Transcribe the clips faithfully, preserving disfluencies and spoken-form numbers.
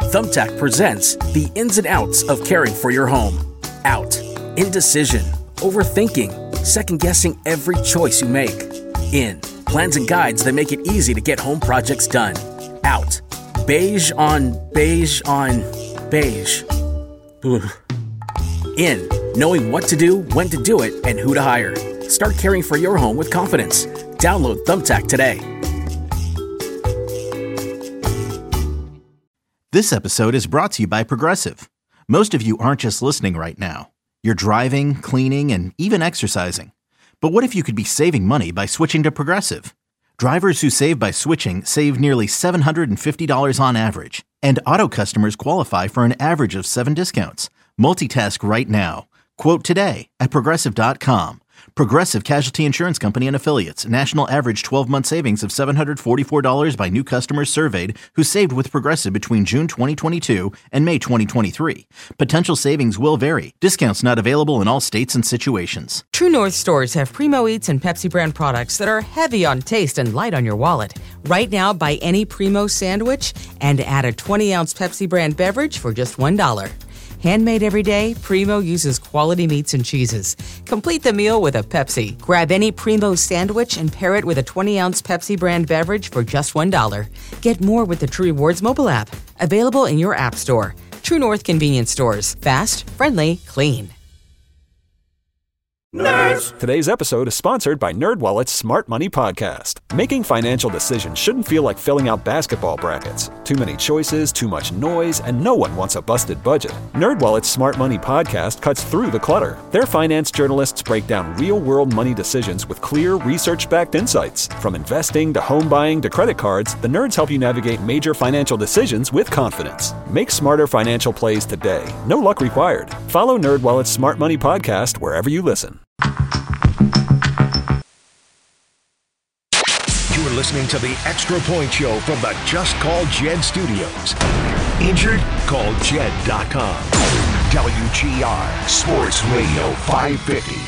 Thumbtack presents the ins and outs of caring for your home. Out. Indecision. Overthinking. Second-guessing every choice you make. In. Plans and guides that make it easy to get home projects done. Out. Beige on beige on beige. Ugh. In. Knowing what to do, when to do it, and who to hire. Start caring for your home with confidence. Download Thumbtack today. This episode is brought to you by Progressive. Most of you aren't just listening right now. You're driving, cleaning, and even exercising. But what if you could be saving money by switching to Progressive? Drivers who save by switching save nearly seven hundred fifty dollars on average. And auto customers qualify for an average of seven discounts. Multitask right now. Quote today at Progressive dot com. Progressive Casualty Insurance Company and Affiliates. National average twelve-month savings of seven hundred forty-four dollars by new customers surveyed who saved with Progressive between June twenty twenty-two and May twenty twenty-three. Potential savings will vary. Discounts not available in all states and situations. True North stores have Primo Eats and Pepsi brand products that are heavy on taste and light on your wallet. Right now, buy any Primo sandwich and add a twenty-ounce Pepsi brand beverage for just one dollar. Handmade every day, Primo uses quality meats and cheeses. Complete the meal with a Pepsi. Grab any Primo sandwich and pair it with a twenty-ounce Pepsi brand beverage for just one dollar. Get more with the True Rewards mobile app. Available in your app store. True North convenience stores. Fast, friendly, clean. Nerds! Today's episode is sponsored by NerdWallet's Smart Money Podcast. Making financial decisions shouldn't feel like filling out basketball brackets. Too many choices, too much noise, and no one wants a busted budget. NerdWallet's Smart Money Podcast cuts through the clutter. Their finance journalists break down real-world money decisions with clear, research-backed insights. From investing to home buying to credit cards, the nerds help you navigate major financial decisions with confidence. Make smarter financial plays today. No luck required. Follow NerdWallet's Smart Money Podcast wherever you listen. You're listening to the Extra Point Show from the Just Call Jed Studios. Injured? Call Jed dot com. W G R Sports Radio five fifty.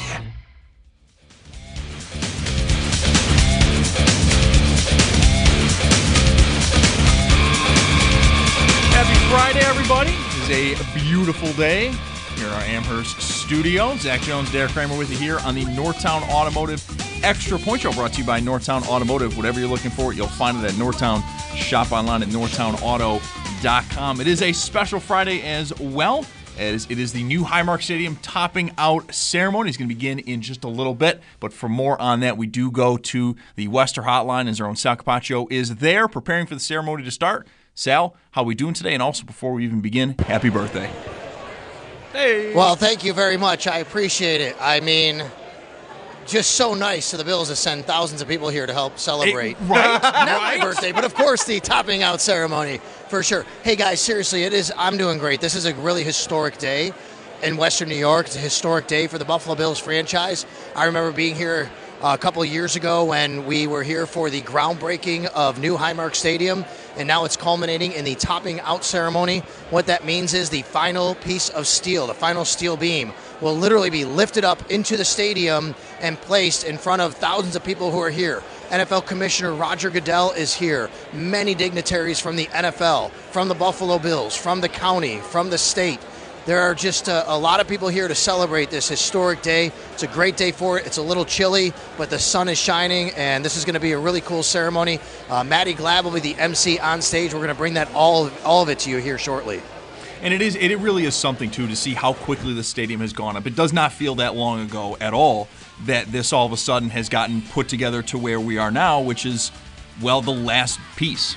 Happy Friday, everybody. It is a beautiful day here at our Amherst studio. Zach Jones, Derek Kramer with you here on the Northtown Automotive Extra Point Show, brought to you by Northtown Automotive. Whatever you're looking for, you'll find it at Northtown. Shop online at northtown auto dot com. It is a special Friday as well, as it is the new Highmark Stadium topping out ceremony. It's going to begin in just a little bit, but for more on that, we do go to the Wester Hotline, as our own Sal Capaccio is there preparing for the ceremony to start. Sal, how are we doing today? And also, before we even begin, happy birthday. Hey. Well, thank you very much. I appreciate it. I mean, just so nice to the Bills to send thousands of people here to help celebrate. It, right? Not right? my birthday, but of course the topping out ceremony for sure. Hey guys, seriously, it is. I'm doing great. This is a really historic day in Western New York. It's a historic day for the Buffalo Bills franchise. I remember being here a couple of years ago when we were here for the groundbreaking of new Highmark Stadium, and now it's culminating in the topping out ceremony. What that means is the final piece of steel, the final steel beam, will literally be lifted up into the stadium and placed in front of thousands of people who are here. N F L Commissioner Roger Goodell is here. Many dignitaries from the N F L, from the Buffalo Bills, from the county, from the state. There are just a, a lot of people here to celebrate this historic day. It's a great day for it. It's a little chilly, but the sun is shining, and this is going to be a really cool ceremony. Uh, Maddie Glab will be the M C on stage. We're going to bring that all, all of it to you here shortly. And it is it really is something, too, to see how quickly the stadium has gone up. It does not feel that long ago at all that this all of a sudden has gotten put together to where we are now, which is, well, the last piece.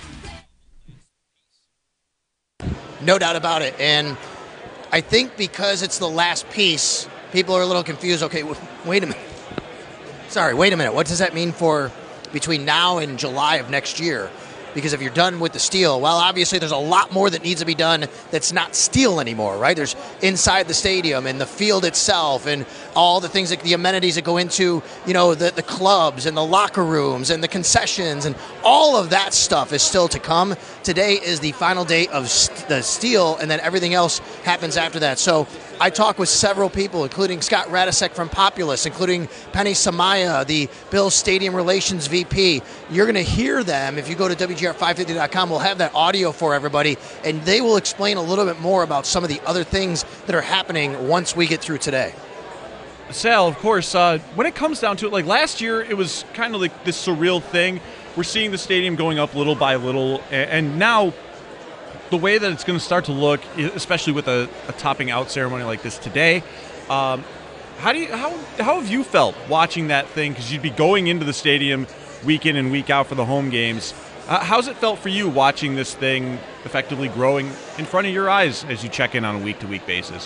No doubt about it. And I think because it's the last piece, people are a little confused. Okay, wait a minute. Sorry, wait a minute. What does that mean for between now and July of next year? Because if you're done with the steel, well, obviously there's a lot more that needs to be done that's not steel anymore, right? There's inside the stadium and the field itself and all the things, like the amenities that go into, you know, the, the clubs and the locker rooms and the concessions and all of that stuff is still to come. Today is the final day of st- the steel, and then everything else happens after that. So I talked with several people, including Scott Radisek from Populous, including Penny Samaya, the Bills Stadium Relations V P. You're going to hear them if you go to W G R five fifty dot com. We'll have that audio for everybody, and they will explain a little bit more about some of the other things that are happening once we get through today. Sal, of course, uh, when it comes down to it, like last year, it was kind of like this surreal thing. We're seeing the stadium going up little by little, and now the way that it's going to start to look, especially with a, a topping out ceremony like this today, um, how do you how how have you felt watching that thing? Because you'd be going into the stadium week in and week out for the home games. Uh, how's it felt for you watching this thing effectively growing in front of your eyes as you check in on a week-to-week basis?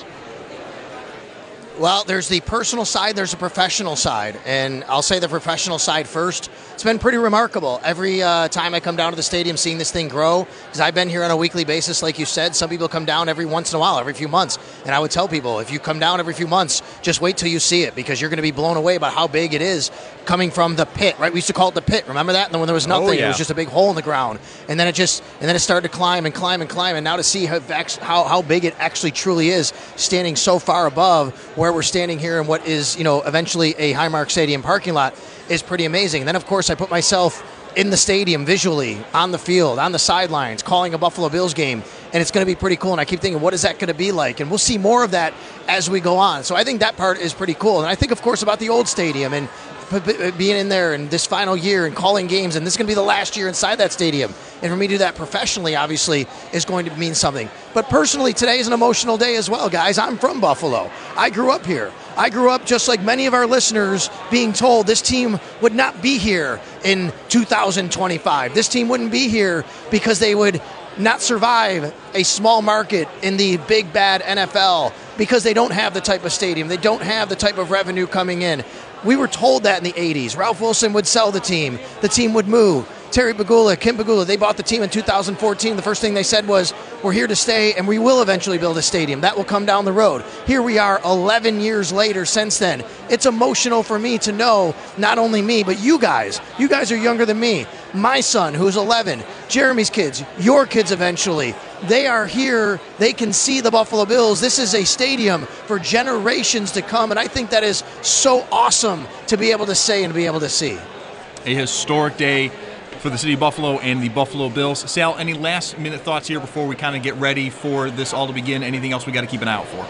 Well, there's the personal side, there's a professional side, and I'll say the professional side first. It's been pretty remarkable. Every uh, time I come down to the stadium seeing this thing grow, because I've been here on a weekly basis, like you said. Some people come down every once in a while, every few months, and I would tell people, if you come down every few months, just wait till you see it, because you're going to be blown away about how big it is coming from the pit, right? We used to call it the pit, remember that? And when there was nothing, oh, yeah. It was just a big hole in the ground, and then it just, and then it started to climb and climb and climb, and now to see how, how, how big it actually truly is, standing so far above where we're standing here in what is, you know, eventually a Highmark Stadium parking lot is pretty amazing. And then, of course, I put myself in the stadium visually, on the field, on the sidelines, calling a Buffalo Bills game, and it's going to be pretty cool. And I keep thinking, what is that going to be like? And we'll see more of that as we go on. So I think that part is pretty cool. And I think, of course, about the old stadium and being in there in this final year and calling games, and this is going to be the last year inside that stadium. And for me to do that professionally, obviously, is going to mean something. But personally, today is an emotional day as well, guys. I'm from Buffalo. I grew up here. I grew up just like many of our listeners being told this team would not be here in two thousand twenty-five. This team wouldn't be here because they would not survive a small market in the big bad N F L because they don't have the type of stadium. They don't have the type of revenue coming in. We were told that in the eighties. Ralph Wilson would sell the team. The team would move. Terry Pegula, Kim Pegula, they bought the team in two thousand fourteen. The first thing they said was, we're here to stay, and we will eventually build a stadium. That will come down the road. Here we are eleven years later since then. It's emotional for me to know, not only me, but you guys. You guys are younger than me. My son, who's eleven, Jeremy's kids, your kids eventually. They are here. They can see the Buffalo Bills. This is a stadium for generations to come, and I think that is so awesome to be able to say and to be able to see. A historic day for the city of Buffalo and the Buffalo Bills. Sal, any last minute thoughts here before we kind of get ready for this all to begin? Anything else we got to keep an eye out for?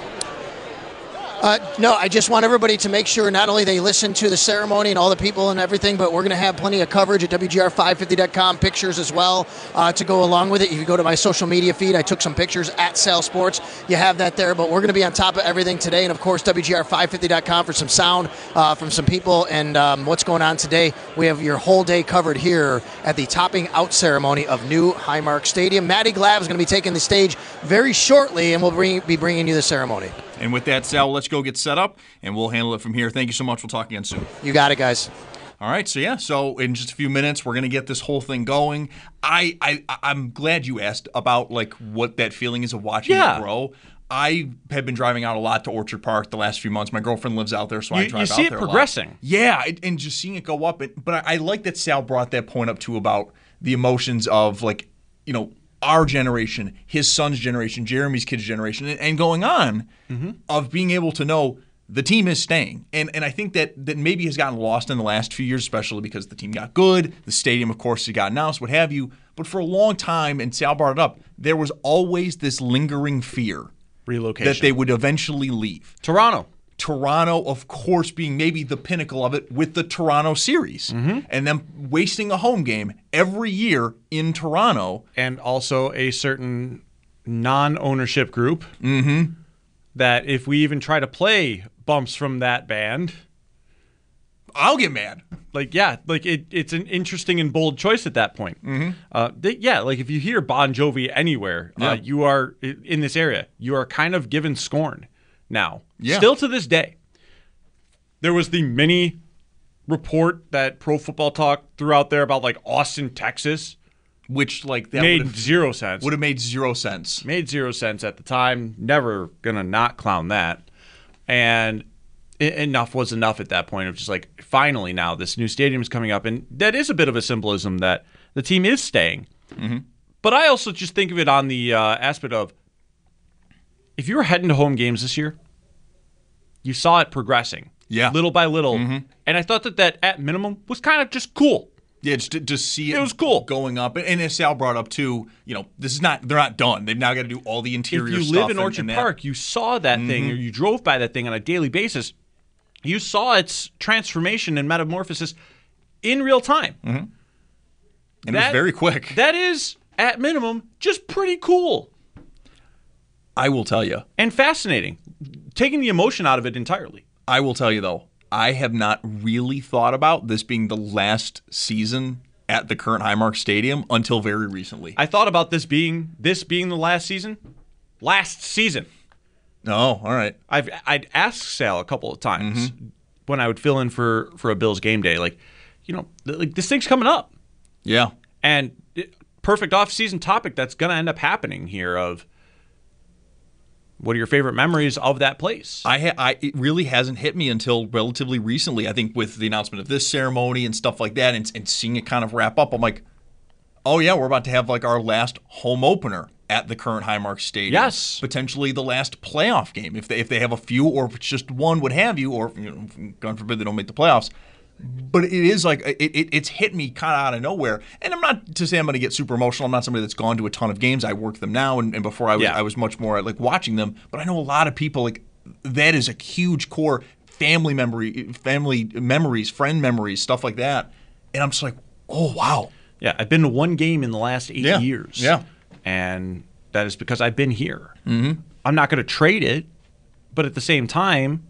Uh, no, I just want everybody to make sure not only they listen to the ceremony and all the people and everything, but we're going to have plenty of coverage at W G R five fifty dot com, pictures as well uh, to go along with it. If you go to my social media feed, I took some pictures at Sal Sports. You have that there, but we're going to be on top of everything today. And, of course, W G R five fifty dot com for some sound uh, from some people and um, what's going on today. We have your whole day covered here at the topping out ceremony of new Highmark Stadium. Maddie Glav is going to be taking the stage very shortly, and we'll bring, be bringing you the ceremony. And with that, Sal, let's go get set up, and we'll handle it from here. Thank you so much. We'll talk again soon. You got it, guys. All right, so yeah, so in just a few minutes, we're going to get this whole thing going. I, I, I'm glad you asked about, like, what that feeling is of watching yeah. it grow. I have been driving out a lot to Orchard Park the last few months. My girlfriend lives out there, so you, I drive you see out it there progressing. a lot. Yeah, and just seeing it go up. But I, I like that Sal brought that point up, too, about the emotions of, like, you know, our generation, his son's generation, Jeremy's kid's generation, and, and going on mm-hmm. of being able to know the team is staying. And and I think that that maybe has gotten lost in the last few years, especially because the team got good. The stadium, of course, got announced, what have you. But for a long time, and Sal brought it up, there was always this lingering fear relocation that they would eventually leave. Toronto. Toronto, of course, being maybe the pinnacle of it with the Toronto series. Mm-hmm. And then wasting a home game every year in Toronto. And also a certain non-ownership group mm-hmm. that if we even try to play bumps from that band, I'll get mad. Like, yeah, like it, it's an interesting and bold choice at that point. Mm-hmm. Uh, they, yeah, like if you hear Bon Jovi anywhere, yeah. uh, you are in this area, you are kind of given scorn. Now, yeah. still to this day, there was the mini report that Pro Football Talk threw out there about like Austin, Texas, which like that made zero sense. Would have made zero sense. Made zero sense at the time. Never gonna not clown that. And enough was enough at that point of just like, finally now this new stadium is coming up. And that is a bit of a symbolism that the team is staying. Mm-hmm. But I also just think of it on the uh, aspect of, if you were heading to home games this year, you saw it progressing. Yeah. Little by little. Mm-hmm. And I thought that that, at minimum, was kind of just cool. Yeah, just to, to see it, it was cool. going up. And as Sal brought up, too, you know, this is not, they're not done. They've now got to do all the interior stuff. If you live in and, Orchard and Park, you saw that mm-hmm. thing, or you drove by that thing on a daily basis. You saw its transformation and metamorphosis in real time. Mm-hmm. And that, it was very quick. That is, at minimum, just pretty cool. I will tell you. And fascinating. Taking the emotion out of it entirely. I will tell you, though, I have not really thought about this being the last season at the current Highmark Stadium until very recently. I thought about this being this being the last season. Last season. Oh, all right. I've I'd asked Sal a couple of times mm-hmm. when I would fill in for, for a Bills game day, like, you know, like this thing's coming up. Yeah. And it, perfect off-season topic that's going to end up happening here of, what are your favorite memories of that place? I, ha- I it really hasn't hit me until relatively recently. I think with the announcement of this ceremony and stuff like that, and, and seeing it kind of wrap up, I'm like, oh yeah, we're about to have like our last home opener at the current Highmark Stadium. Yes, potentially the last playoff game if they if they have a few, or if it's just one, what have you, or you know, God forbid they don't make the playoffs. But it is like, it, it, it's hit me kind of out of nowhere. And I'm not to say I'm going to get super emotional. I'm not somebody that's gone to a ton of games. I work them now, and, and before I was yeah. I was much more like watching them. But I know a lot of people, like, that is a huge core family memory, family memories, friend memories, stuff like that. And I'm just like, oh, wow. Yeah, I've been to one game in the last eight yeah. years. Yeah. And that is because I've been here. Mm-hmm. I'm not going to trade it, but at the same time,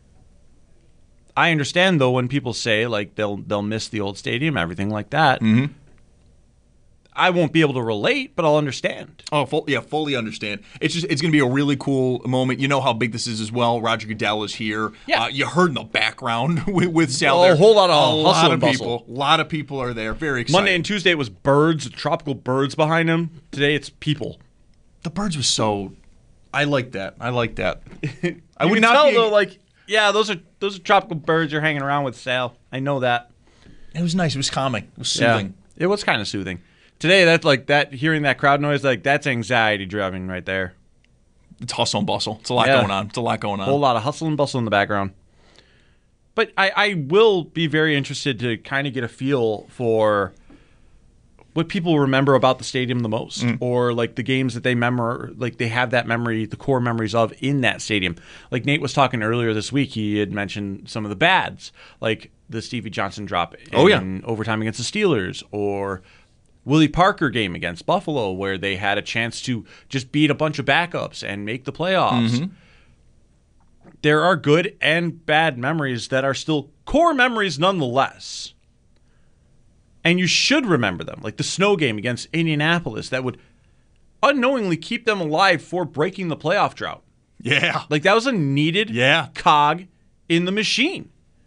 I understand, though, when people say, like, they'll they'll miss the old stadium, everything like that. Mm-hmm. I won't be able to relate, but I'll understand. Oh, full, yeah, fully understand. It's just it's going to be a really cool moment. You know how big this is as well. Roger Goodell is here. Yeah. Uh, you heard in the background with, with Sal Oh, there. a whole lot of a hustle lot and of bustle. people. A lot of people are there. Very excited. Monday and Tuesday it was birds, tropical birds behind him. Today it's people. The birds was so. I like that. I like that. I you would can not tell, be, though, like, yeah, those are those are tropical birds you're hanging around with, Sal. I know that. It was nice. It was calming. It was soothing. Yeah, it was kind of soothing. Today, that's like that. Hearing that crowd noise, like that's anxiety driving right there. It's hustle and bustle. It's a lot Yeah. going on. It's a lot going on. A whole lot of hustle and bustle in the background. But I, I will be very interested to kind of get a feel for what people remember about the stadium the most, Mm. or like the games that they memor, like they have that memory, the core memories of in that stadium. Like Nate was talking earlier this week, he had mentioned some of the bads, like the Stevie Johnson drop in Oh, yeah. overtime against the Steelers, or Willie Parker game against Buffalo, where they had a chance to just beat a bunch of backups and make the playoffs. Mm-hmm. There are good and bad memories that are still core memories nonetheless. And you should remember them, like the snow game against Indianapolis that would unknowingly keep them alive for breaking the playoff drought. Yeah. Like that was a needed Yeah. cog in the machine.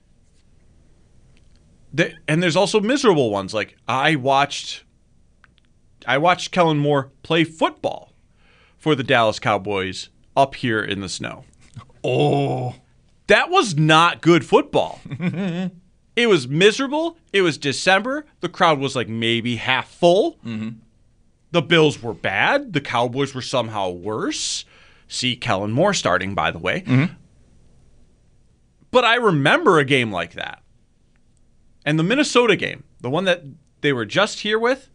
The, and there's also miserable ones. Like I watched I watched Kellen Moore play football for the Dallas Cowboys up here in the snow. Oh. That was not good football. It was miserable. It was December. The crowd was like maybe half full. Mm-hmm. The Bills were bad. The Cowboys were somehow worse. See Kellen Moore starting, by the way. Mm-hmm. But I remember a game like that. And the Minnesota game, the one that they were just here with,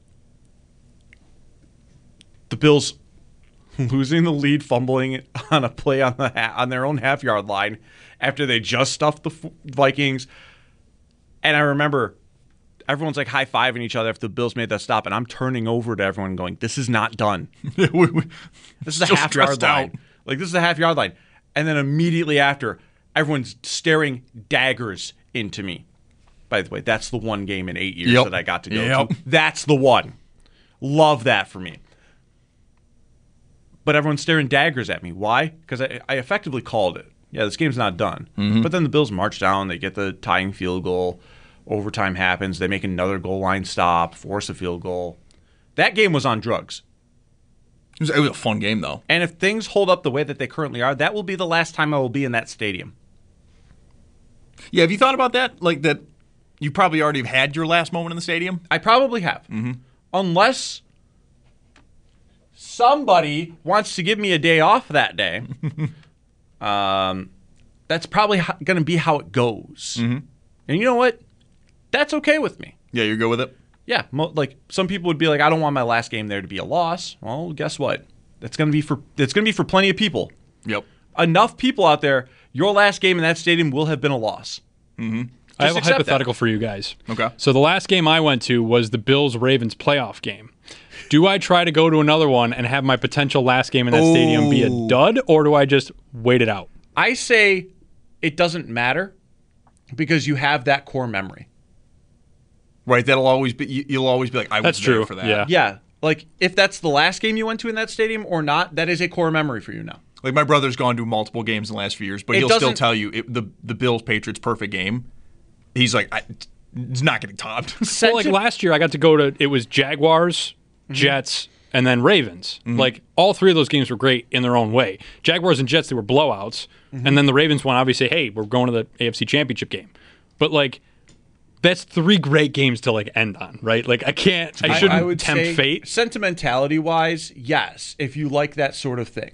the Bills losing the lead, fumbling on a play on the ha- on their own half-yard line after they just stuffed the F- Vikings. And I remember everyone's like high-fiving each other after the Bills made that stop, and I'm turning over to everyone going, this is not done. This is a Still half-yard stressed line. out. Like, this is a half-yard line. And then immediately after, everyone's staring daggers into me. By the way, that's the one game in eight years Yep. that I got to go Yep. to. That's the one. Love that for me. But everyone's staring daggers at me. Why? Because I, I effectively called it. Yeah, this game's not done. Mm-hmm. But then the Bills march down. They get the tying field goal. Overtime happens. They make another goal line stop, force a field goal. That game was on drugs. It was, it was a fun game, though. And if things hold up the way that they currently are, that will be the last time I will be in that stadium. Yeah, have you thought about that? Like that you probably already have had your last moment in the stadium? I probably have. Mm-hmm. Unless somebody wants to give me a day off that day. um, that's probably going to be how it goes. Mm-hmm. And you know what? That's okay with me. Yeah, you're good with it? Yeah, mo- like some people would be like, I don't want my last game there to be a loss. Well, guess what? That's going to be for it's going to be for plenty of people. Yep. Enough people out there, your last game in that stadium will have been a loss. Mm-hmm. I have a accept hypothetical that. for you guys. Okay. So the last game I went to was the Bills-Ravens playoff game. Do I try to go to another one and have my potential last game in that Oh. stadium be a dud, or do I just wait it out? I say it doesn't matter because you have that core memory. Right, that'll always be. you- You'll always be like, I was That's there true, for that. yeah. Yeah, like if that's the last game you went to in that stadium or not, that is a core memory for you now. Like my brother's gone to multiple games in the last few years, but It he'll still doesn't- tell you it, the the Bills Patriots perfect game. He's like, I, it's not getting topped. Well, like last year, I got to go to, it was Jaguars, Jets, and then Ravens. Like, all three of those games were great in their own way. Jaguars and Jets, they were blowouts. And then the Ravens one, obviously, hey, we're going to the A F C Championship game. But, like, that's three great games to, like, end on, right? Like, I can't, I shouldn't tempt say, fate. Sentimentality-wise, yes, if you like that sort of thing.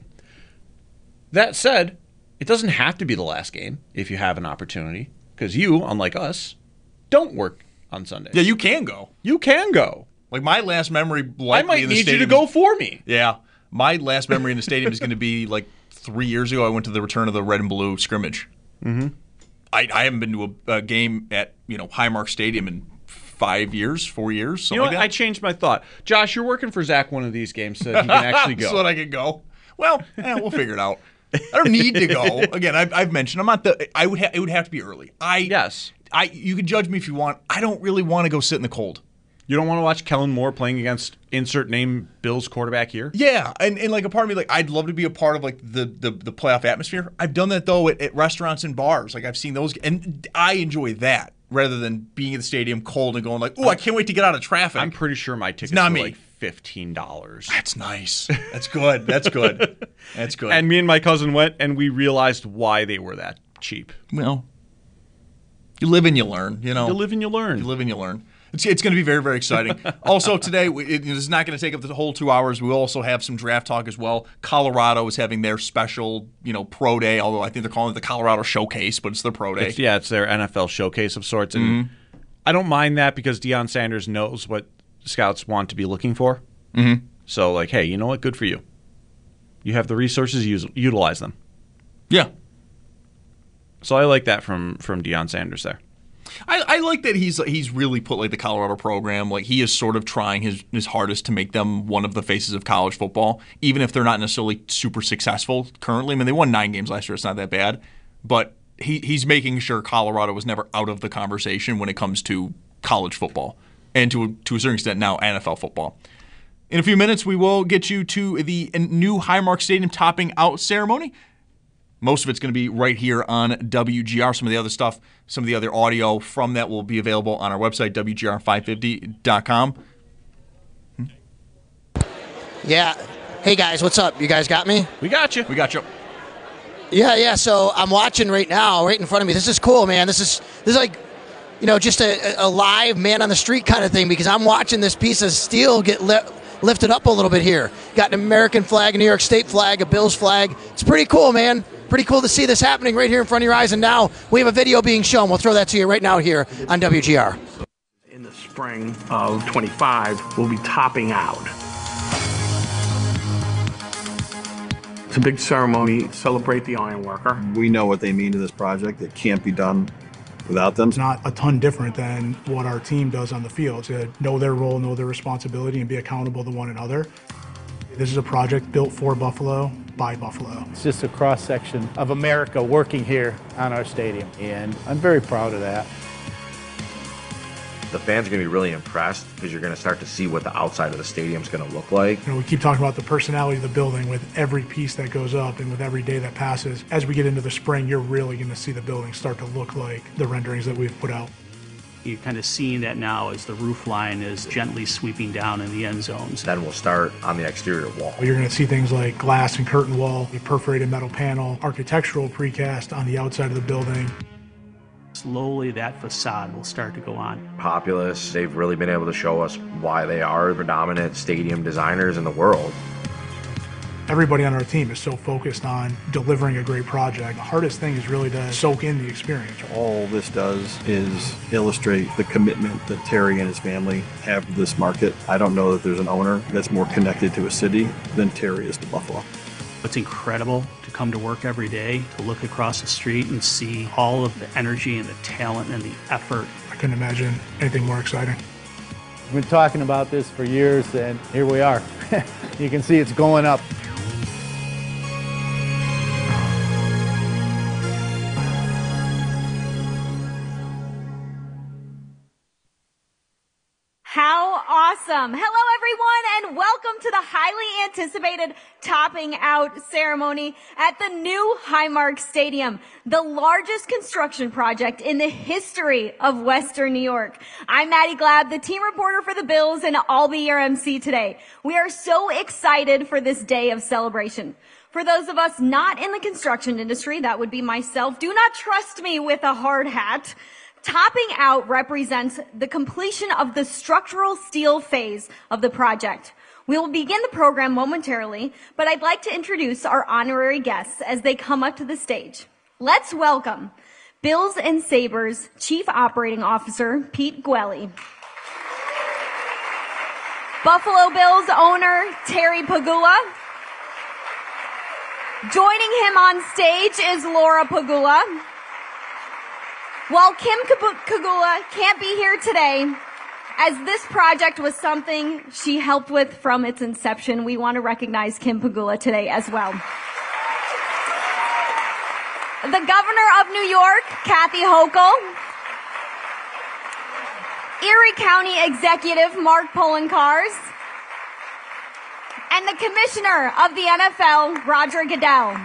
That said, it doesn't have to be the last game if you have an opportunity, because you, unlike us, don't work on Sundays. Yeah, you can go. You can go. Like my last memory, likely I might in the need you stadium to go is- for me. Yeah, my last memory in the stadium is going to be like three years ago. I went to the return of the red and blue scrimmage. Mm-hmm. I, I haven't been to a, a game at you know Highmark Stadium in five years, four years. Something You know what? like I that. changed my thought. Josh, you're working for Zach one of these games so that he can actually go. so that I can go. Well, eh, we'll figure it out. I don't need to go. Again, I've, I've mentioned I'm not the. I would. Ha- it would have to be early. I yes. I. You can judge me if you want. I don't really want to go sit in the cold. You don't want to watch Kellen Moore playing against insert name Bills quarterback here? Yeah, and, and like a part of me, like I'd love to be a part of like the the, the playoff atmosphere. I've done that though at, at restaurants and bars. Like I've seen those, and I enjoy that rather than being in the stadium cold and going like, oh, I can't wait to get out of traffic. I'm pretty sure my tickets not were me. like fifteen dollars. That's nice. That's good. That's good. That's good. And me and my cousin went, and we realized why they were that cheap. Well, you live and you learn. You know, You live and you learn. You live and you learn. It's, it's going to be very, very exciting. Also, today, we, it, it's not going to take up the whole two hours. We also have some draft talk as well. Colorado is having their special, you know, pro day, although I think they're calling it the Colorado Showcase, but it's their pro day. It's, yeah, it's their N F L showcase of sorts. And Mm-hmm. I don't mind that because Deion Sanders knows what scouts want to be looking for. Mm-hmm. So, like, hey, you know what? Good for you. You have the resources, use, utilize them. Yeah. So I like that from, from Deion Sanders there. I, I like that he's he's really put like the Colorado program, like he is sort of trying his, his hardest to make them one of the faces of college football, even if they're not necessarily super successful currently. I mean, they won nine games last year. It's not that bad. But he he's making sure Colorado was never out of the conversation when it comes to college football and to, to a certain extent now N F L football. In a few minutes, we will get you to the new Highmark Stadium topping out ceremony. Most of it's going to be right here on W G R. Some of the other stuff, some of the other audio from that will be available on our website, W G R five fifty dot com. Hmm? Yeah. Hey, guys, what's up? You guys got me? We got you. We got you. Yeah, yeah. So I'm watching right now, right in front of me. This is cool, man. This is this is like, you know, just a, a live man on the street kind of thing because I'm watching this piece of steel get li- lifted up a little bit here. Got an American flag, a New York State flag, a Bills flag. It's pretty cool, man. Pretty cool to see this happening right here in front of your eyes. And now we have a video being shown. We'll throw that to you right now here on W G R. In the spring of twenty-five, we'll be topping out. It's a big ceremony. Celebrate the iron worker. We know what they mean to this project. It can't be done without them. It's not a ton different than what our team does on the field, to know their role, know their responsibility, and be accountable to one another. This is a project built for Buffalo, by Buffalo. It's just a cross-section of America working here on our stadium, and I'm very proud of that. The fans are going to be really impressed because you're going to start to see what the outside of the stadium is going to look like. You know, we keep talking about the personality of the building with every piece that goes up and with every day that passes. As we get into the spring, you're really going to see the building start to look like the renderings that we've put out. You're kind of seeing that now as the roof line is gently sweeping down in the end zones. Then we'll start on the exterior wall. You're going to see things like glass and curtain wall, a perforated metal panel, architectural precast on the outside of the building. slowly that facade will start to go on. Populous, they've really been able to show us why they are the predominant stadium designers in the world. Everybody on our team is so focused on delivering a great project. The hardest thing is really to soak in the experience. All this does is illustrate the commitment that Terry and his family have to this market. I don't know that there's an owner that's more connected to a city than Terry is to Buffalo. It's incredible to come to work every day, to look across the street and see all of the energy and the talent and the effort. I couldn't imagine anything more exciting. We've been talking about this for years, and here we are. You can see it's going up. How awesome. Hello, everyone, and welcome to the highly anticipated topping out ceremony at the new Highmark Stadium, the largest construction project in the history of Western New York. I'm Maddie Glab, the team reporter for the Bills, and I'll be your M C today. We are so excited for this day of celebration. For those of us not in the construction industry, that would be myself, do not trust me with a hard hat. Topping out represents the completion of the structural steel phase of the project. We will begin the program momentarily, but I'd like to introduce our honorary guests as they come up to the stage. Let's welcome Bills and Sabres Chief Operating Officer Pete Gwelly, Buffalo Bills owner Terry Pegula. Joining him on stage is Laura Pegula. While Kim Pegula can't be here today, as this project was something she helped with from its inception, we want to recognize Kim Pegula today as well. The Governor of New York, Kathy Hochul. Erie County Executive, Mark Poloncarz. And the Commissioner of the N F L, Roger Goodell.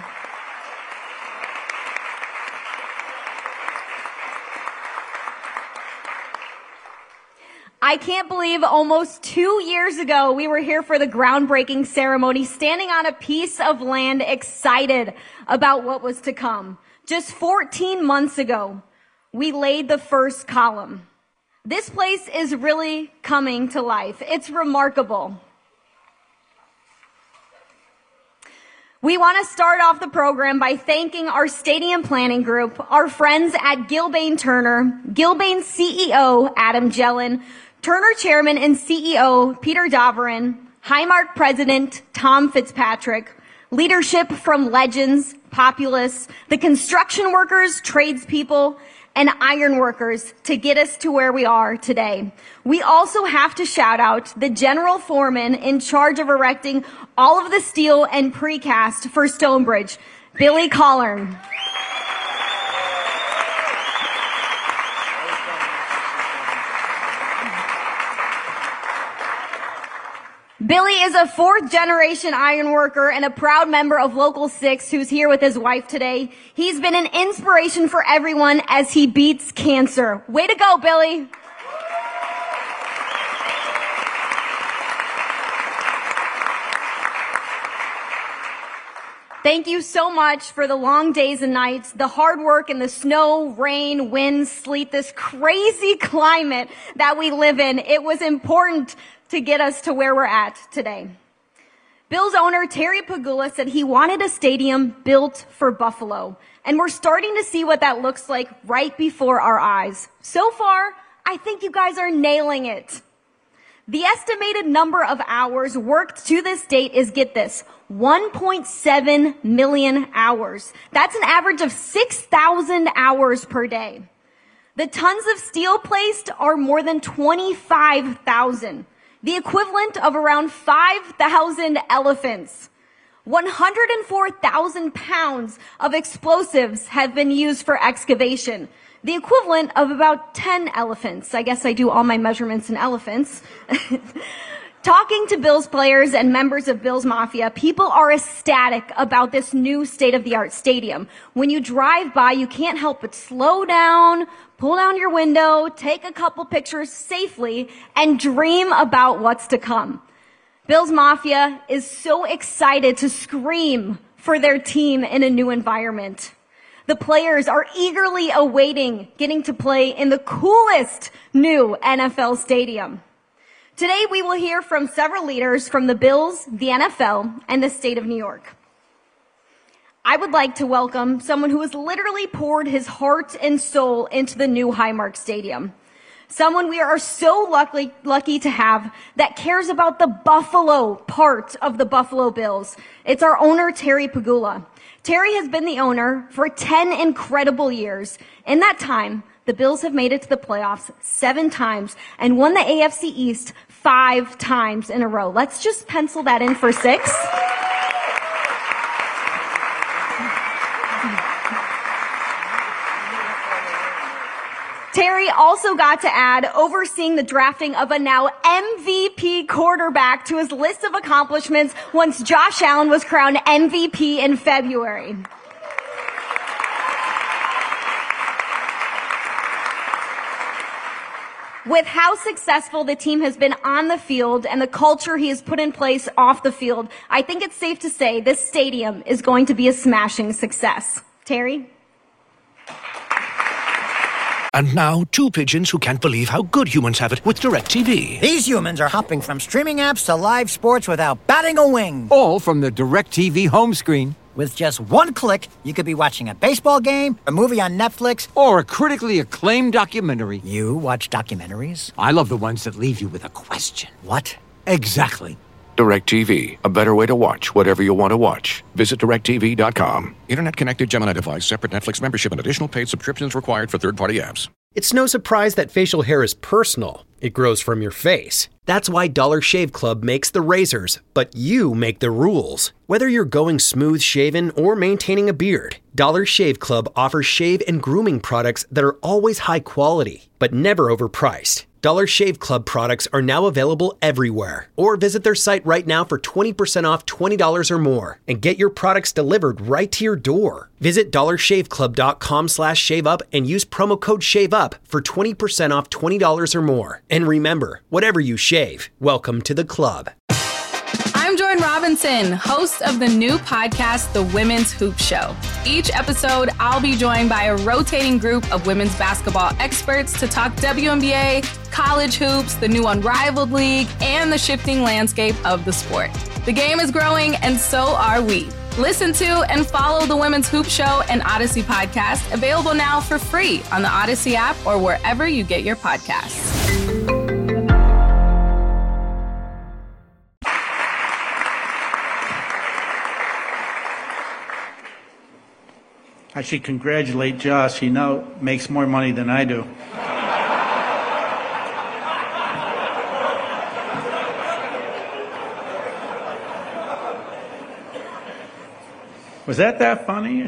I can't believe almost two years ago we were here for the groundbreaking ceremony, standing on a piece of land, excited about what was to come. Just fourteen months ago, we laid the first column. This place is really coming to life. It's remarkable. We want to start off the program by thanking our stadium planning group, our friends at Gilbane Turner, Gilbane C E O Adam Jellin, Turner Chairman and C E O Peter Davorin, Highmark President Tom Fitzpatrick, leadership from Legends, Populous, the construction workers, tradespeople, and iron workers to get us to where we are today. We also have to shout out the general foreman in charge of erecting all of the steel and precast for Stonebridge, Billy Collern. Billy is a fourth generation iron worker and a proud member of Local six who's here with his wife today. He's been an inspiration for everyone as he beats cancer. Way to go, Billy. Thank you so much for the long days and nights, the hard work in the snow, rain, wind, sleet, this crazy climate that we live in. It was important to get us to where we're at today. Bills owner Terry Pegula said he wanted a stadium built for Buffalo, and we're starting to see what that looks like right before our eyes. So far, I think you guys are nailing it. The estimated number of hours worked to this date is, get this, one point seven million hours. That's an average of six thousand hours per day. The tons of steel placed are more than twenty-five thousand. The equivalent of around five thousand elephants. one hundred four thousand pounds of explosives have been used for excavation. The equivalent of about ten elephants. I guess I do all my measurements in elephants. Talking to Bills players and members of Bills Mafia, people are ecstatic about this new state-of-the-art stadium. When you drive by, you can't help but slow down, pull down your window, take a couple pictures safely, and dream about what's to come. Bills Mafia is so excited to scream for their team in a new environment. The players are eagerly awaiting getting to play in the coolest new N F L stadium. Today, we will hear from several leaders from the Bills, the N F L, and the state of New York. I would like to welcome someone who has literally poured his heart and soul into the new Highmark Stadium. Someone we are so lucky, lucky to have that cares about the Buffalo part of the Buffalo Bills. It's our owner, Terry Pegula. Terry has been the owner for ten incredible years. In that time, the Bills have made it to the playoffs seven times and won the A F C East five times in a row. Let's just pencil that in for six. Terry also got to add overseeing the drafting of a now M V P quarterback to his list of accomplishments once Josh Allen was crowned M V P in February. With how successful the team has been on the field and the culture he has put in place off the field, I think it's safe to say this stadium is going to be a smashing success. Terry? And now, two pigeons who can't believe how good humans have it with DirecTV. These humans are hopping from streaming apps to live sports without batting a wing. All from the DirecTV home screen. With just one click, you could be watching a baseball game, a movie on Netflix, or a critically acclaimed documentary. You watch documentaries? I love the ones that leave you with a question. What? Exactly. DirecTV, a better way to watch whatever you want to watch. Visit direct T V dot com. Internet-connected Gemini device, separate Netflix membership, and additional paid subscriptions required for third-party apps. It's no surprise that facial hair is personal. It grows from your face. That's why Dollar Shave Club makes the razors, but you make the rules. Whether you're going smooth shaven or maintaining a beard, Dollar Shave Club offers shave and grooming products that are always high quality, but never overpriced. Dollar Shave Club products are now available everywhere. Or visit their site right now for twenty percent off twenty dollars or more and get your products delivered right to your door. Visit dollar shave club dot com slash shave up and use promo code SHAVEUP for twenty percent off twenty dollars or more. And remember, whatever you shave, welcome to the club. I'm Jordan Robinson, host of the new podcast, The Women's Hoop Show. Each episode, I'll be joined by a rotating group of women's basketball experts to talk W N B A, college hoops, the new Unrivaled League, and the shifting landscape of the sport. The game is growing, and so are we. Listen to and follow The Women's Hoop Show and Odyssey podcast, available now for free on the Odyssey app or wherever you get your podcasts. I should congratulate Josh. He now makes more money than I do. Was that that funny?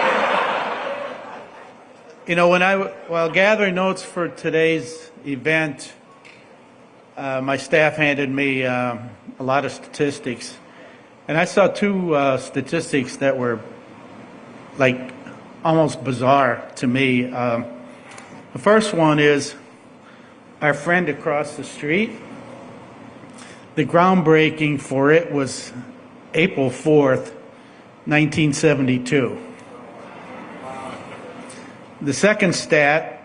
You know, when I, while gathering notes for today's event, uh, my staff handed me uh, a lot of statistics. And I saw two uh, statistics that were like almost bizarre to me. Um, the first one is our friend across the street. The groundbreaking for it was April fourth, nineteen seventy-two. The second stat,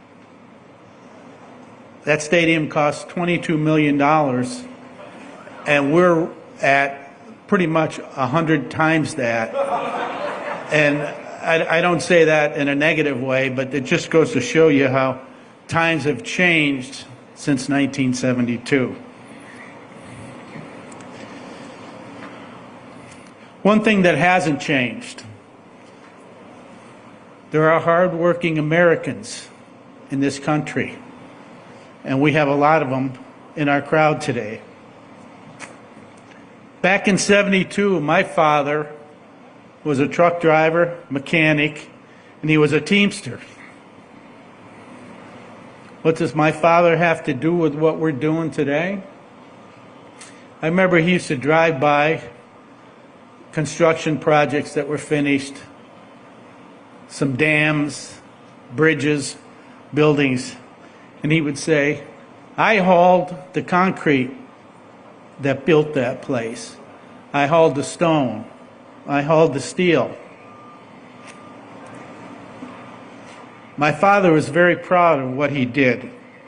that stadium cost twenty-two million dollars, and we're at pretty much one hundred times that. And I, I don't say that in a negative way, but it just goes to show you how times have changed since nineteen seventy-two. One thing that hasn't changed, there are hardworking Americans in this country, and we have a lot of them in our crowd today. Back in seventy-two, my father was a truck driver, mechanic, and he was a teamster. What does my father have to do with what we're doing today? I remember he used to drive by construction projects that were finished, some dams, bridges, buildings, and he would say, I hauled the concrete that built that place. I hauled the stone. I hauled the steel. My father was very proud of what he did.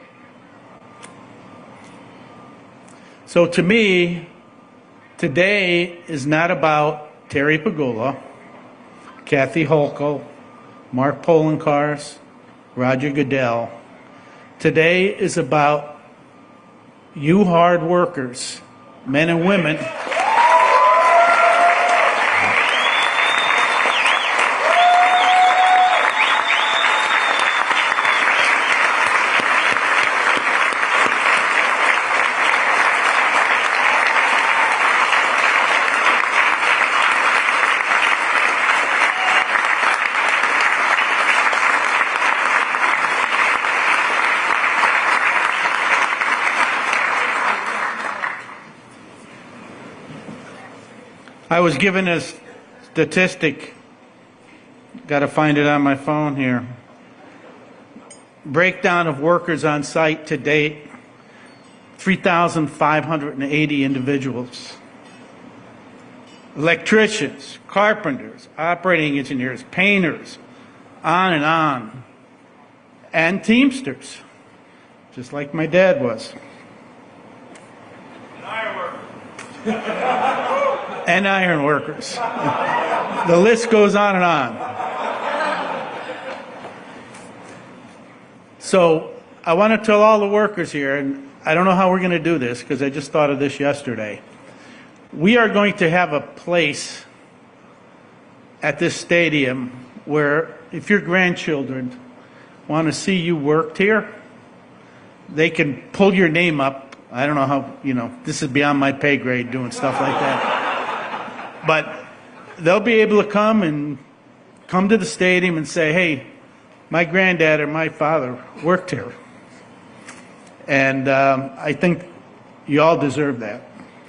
So to me, today is not about Terry Pegula, Kathy Hochul, Mark Poloncarz, Roger Goodell. Today is about you hard workers, men and women. I was given a statistic, got to find it on my phone here. Breakdown of workers on site to date, three thousand five hundred eighty individuals. Electricians, carpenters, operating engineers, painters, on and on. And Teamsters, just like my dad was. And iron workers. The list goes on and on. So I want to tell all the workers here, and I don't know how we're going to do this because I just thought of this yesterday. We are going to have a place at this stadium where if your grandchildren want to see you worked here, they can pull your name up. I don't know how, you know, this is beyond my pay grade doing stuff like that. But they'll be able to come and come to the stadium and say, hey, my granddad or my father worked here. And um, I think you all deserve that.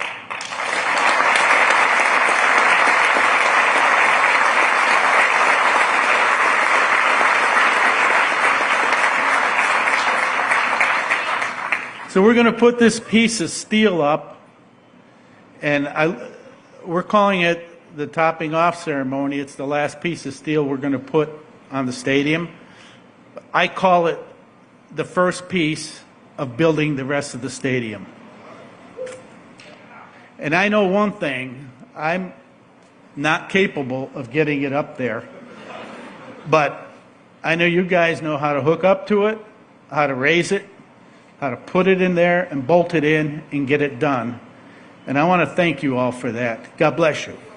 So we're going to put this piece of steel up, and I, we're calling it the topping off ceremony. It's the last piece of steel we're going to put on the stadium. I call it the first piece of building the rest of the stadium. And I know one thing, I'm not capable of getting it up there, but I know you guys know how to hook up to it, how to raise it, how to put it in there and bolt it in and get it done. And I want to thank you all for that. God bless you.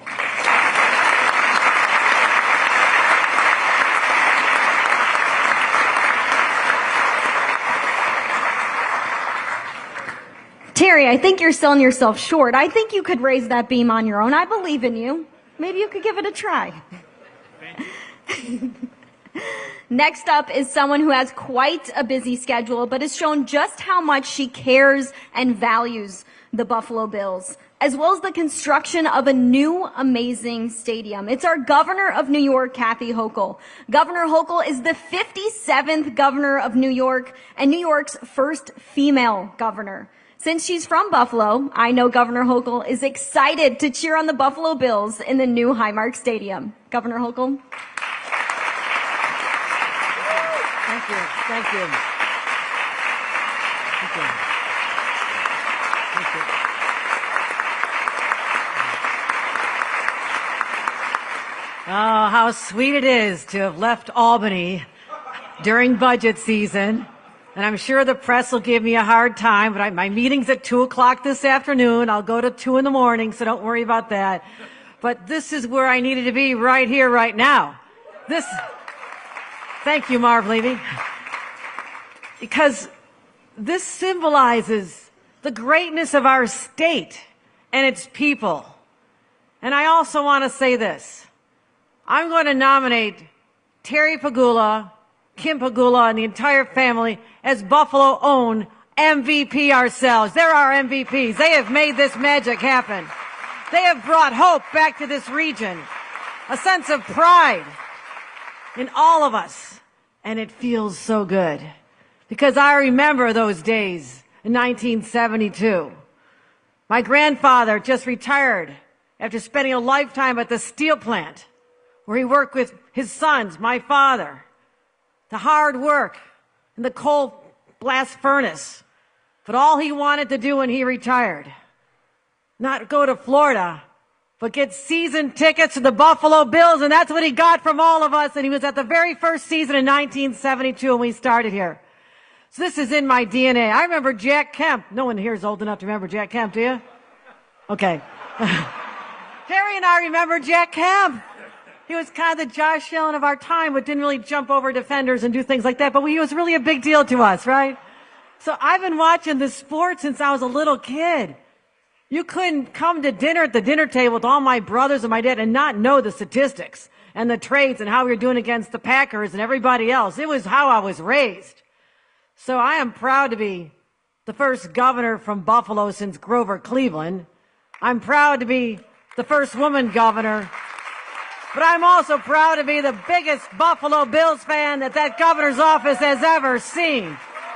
Terry, I think you're selling yourself short. I think you could raise that beam on your own. I believe in you. Maybe you could give it a try. Next up is someone who has quite a busy schedule, but has shown just how much she cares and values the Buffalo Bills, as well as the construction of a new amazing stadium. It's our governor of New York, Kathy Hochul. Governor Hochul is the fifty-seventh governor of New York and New York's first female governor. Since she's from Buffalo, I know Governor Hochul is excited to cheer on the Buffalo Bills in the new Highmark Stadium. Governor Hochul. Thank you. Thank you. Thank you. Thank you. Oh, how sweet it is to have left Albany during budget season. And I'm sure the press will give me a hard time, but I, my meeting's at two o'clock this afternoon. I'll go to two in the morning, so don't worry about that. But this is where I needed to be right here, right now. This... Thank you, Marv Levy. Because this symbolizes the greatness of our state and its people. And I also want to say this. I'm going to nominate Terry Pegula, Kim Pegula, and the entire family as Buffalo-owned M V P ourselves. They're our M V Ps. They have made this magic happen. They have brought hope back to this region, a sense of pride in all of us, and it feels so good because I remember those days in nineteen seventy-two. My grandfather just retired after spending a lifetime at the steel plant where he worked with his sons, my father, the hard work, and the coal blast furnace. But all he wanted to do when he retired, not go to Florida, but get season tickets to the Buffalo Bills, and that's what he got from all of us. And he was at the very first season in nineteen seventy-two when we started here. So this is in my D N A. I remember Jack Kemp. No one here is old enough to remember Jack Kemp, do you? Okay. Terry and I remember Jack Kemp. He was kind of the Josh Allen of our time, but didn't really jump over defenders and do things like that. But he was really a big deal to us, right? So I've been watching this sport since I was a little kid. You couldn't come to dinner at the dinner table with all my brothers and my dad and not know the statistics and the trades and how we were doing against the Packers and everybody else. It was how I was raised. So I am proud to be the first governor from Buffalo since Grover Cleveland. I'm proud to be the first woman governor. But I'm also proud to be the biggest Buffalo Bills fan that that governor's office has ever seen.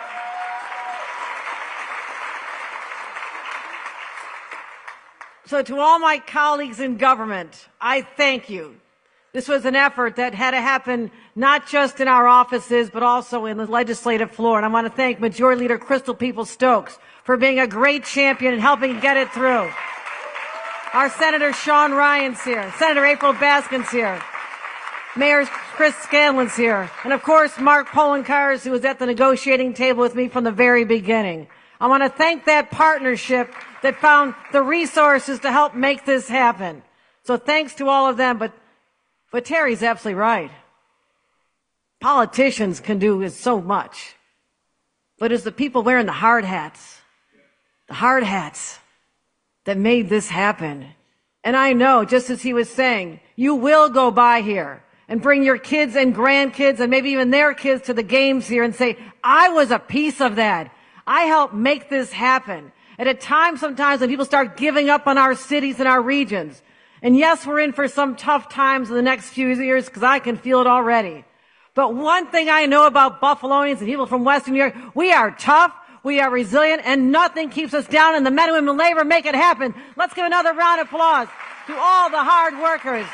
So to all my colleagues in government, I thank you. This was an effort that had to happen not just in our offices, but also in the legislative floor. And I want to thank Majority Leader Crystal Peoples-Stokes for being a great champion and helping get it through. Our Senator Sean Ryan's here. Senator April Baskin's here. Mayor Chris Scanlon's here. And of course, Mark Poloncarz, who was at the negotiating table with me from the very beginning. I want to thank that partnership that found the resources to help make this happen. So thanks to all of them, but, but Terry's absolutely right. Politicians can do so much, but it's the people wearing the hard hats, the hard hats that made this happen. And I know, just as he was saying, you will go by here and bring your kids and grandkids and maybe even their kids to the games here and say, I was a piece of that. I helped make this happen. At a time sometimes when people start giving up on our cities and our regions. And yes, we're in for some tough times in the next few years because I can feel it already. But one thing I know about Buffalonians and people from Western New York, we are tough, we are resilient, and nothing keeps us down, and the men and women in labor make it happen. Let's give another round of applause to all the hard workers.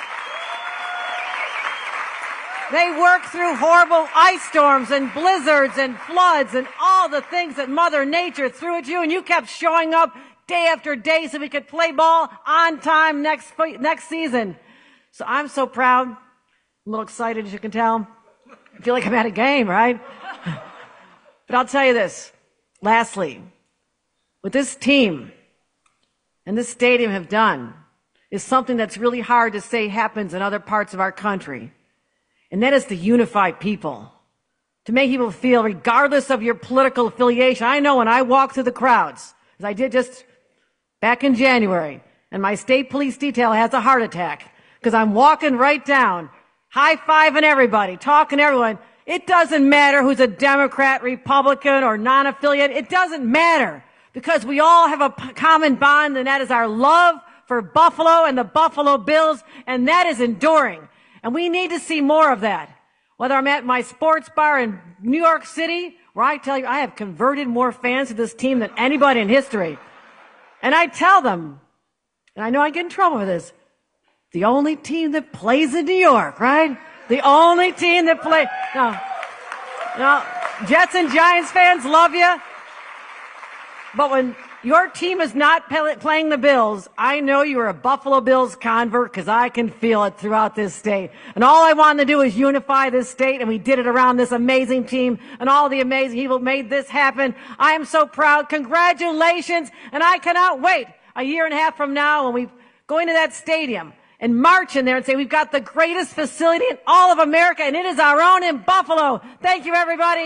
They work through horrible ice storms and blizzards and floods and all the things that Mother Nature threw at you, and you kept showing up day after day so we could play ball on time next next season. So I'm so proud. I'm a little excited, as you can tell. I feel like I'm at a game, right? But I'll tell you this. Lastly, what this team and this stadium have done is something that's really hard to say happens in other parts of our country. And that is to unify people, to make people feel, regardless of your political affiliation. I know when I walk through the crowds, as I did just back in January, and my state police detail has a heart attack, because I'm walking right down, high-fiving everybody, talking to everyone. It doesn't matter who's a Democrat, Republican, or non-affiliated. It doesn't matter, because we all have a common bond, and that is our love for Buffalo and the Buffalo Bills, and that is enduring. And we need to see more of that. Whether I'm at my sports bar in New York City, where I tell you I have converted more fans to this team than anybody in history. And I tell them, and I know I get in trouble for this, the only team that plays in New York, right? The only team that plays. No, no, Jets and Giants fans love you. But when your team is not playing the Bills, I know you're a Buffalo Bills convert because I can feel it throughout this state. And all I wanted to do is unify this state, and we did it around this amazing team and all the amazing people who made this happen. I am so proud. Congratulations. And I cannot wait a year and a half from now when we go into that stadium and march in there and say we've got the greatest facility in all of America, and it is our own in Buffalo. Thank you, everybody.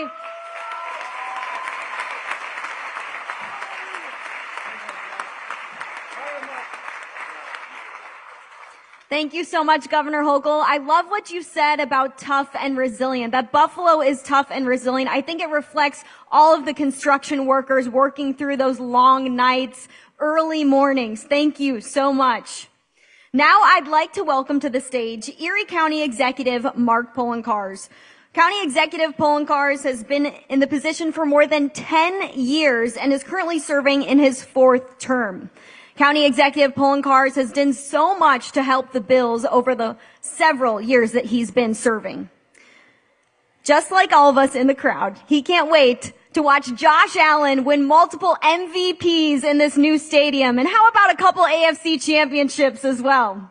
Thank you so much, Governor Hochul. I love what you said about tough and resilient, that Buffalo is tough and resilient. I think it reflects all of the construction workers working through those long nights, early mornings. Thank you so much. Now I'd like to welcome to the stage Erie County Executive Mark Poloncarz. County Executive Poloncarz has been in the position for more than ten years and is currently serving in his fourth term. County Executive Poloncarz has done so much to help the Bills over the several years that he's been serving. Just like all of us in the crowd, he can't wait to watch Josh Allen win multiple M V Ps in this new stadium. And how about a couple A F C championships as well?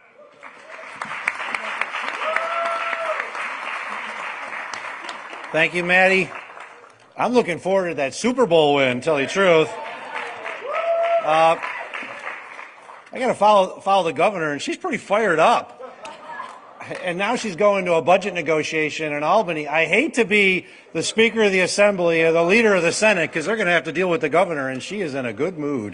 Thank you, Maddie. I'm looking forward to that Super Bowl win, to tell you the truth. Uh, I got to follow follow the governor, and she's pretty fired up. And now she's going to a budget negotiation in Albany. I hate to be the Speaker of the Assembly or the leader of the Senate, because they're going to have to deal with the governor, and she is in a good mood.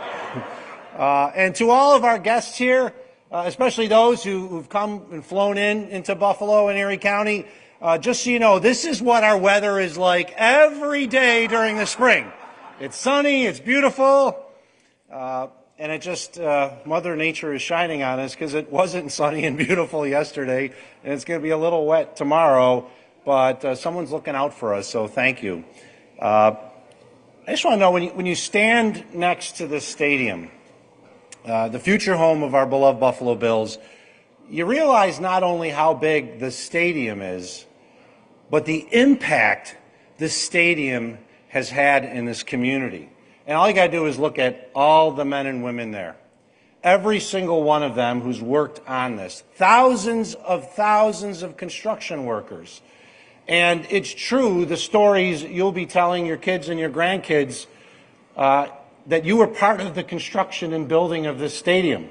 Uh, and to all of our guests here, uh, especially those who, who've come and flown in into Buffalo and Erie County, Uh, just so you know, this is what our weather is like every day during the spring. It's sunny, it's beautiful, uh, and it just, uh, Mother Nature is shining on us, because it wasn't sunny and beautiful yesterday, and it's going to be a little wet tomorrow, but uh, someone's looking out for us, so thank you. Uh, I just want to know, when you, when you stand next to this stadium, uh, the future home of our beloved Buffalo Bills, you realize not only how big the stadium is, but the impact this stadium has had in this community. And all you got to do is look at all the men and women there. Every single one of them who's worked on this. Thousands of thousands of construction workers. And it's true, the stories you'll be telling your kids and your grandkids, uh, that you were part of the construction and building of this stadium.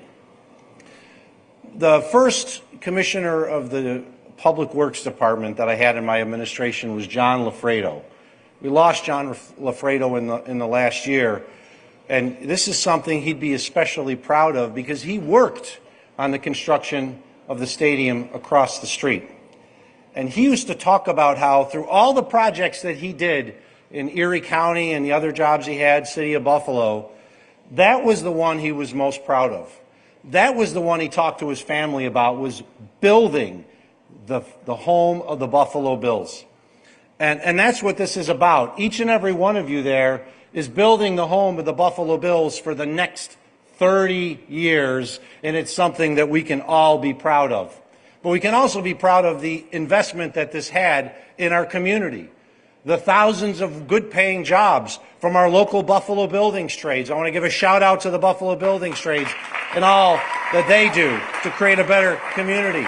The first commissioner of the Public Works Department that I had in my administration was John Lafredo. We lost John Lafredo in the, in the last year, and this is something he'd be especially proud of, because he worked on the construction of the stadium across the street. And he used to talk about how through all the projects that he did in Erie County and the other jobs he had, City of Buffalo, that was the one he was most proud of. That was the one he talked to his family about, was building the, the home of the Buffalo Bills. And, and that's what this is about. Each and every one of you there is building the home of the Buffalo Bills for the next thirty years, and it's something that we can all be proud of. But we can also be proud of the investment that this had in our community. The thousands of good-paying jobs from our local Buffalo Buildings trades. I want to give a shout-out to the Buffalo Buildings trades and all that they do to create a better community.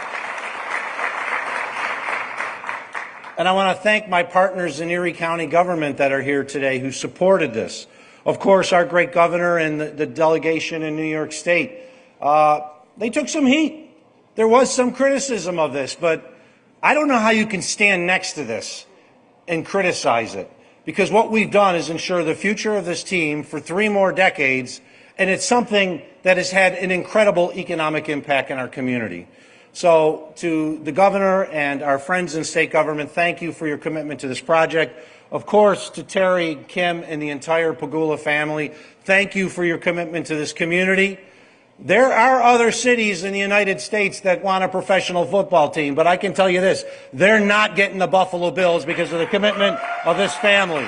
And I want to thank my partners in Erie County government that are here today who supported this. Of course, our great governor and the, the delegation in New York State. Uh, they took some heat. There was some criticism of this, but I don't know how you can stand next to this and criticize it, because what we've done is ensure the future of this team for three more decades, and it's something that has had an incredible economic impact in our community. So to the governor and our friends in state government, thank you for your commitment to this project. Of course, to Terry, Kim, and the entire Pegula family, thank you for your commitment to this community. There are other cities in the United States that want a professional football team, but I can tell you this, they're not getting the Buffalo Bills because of the commitment of this family.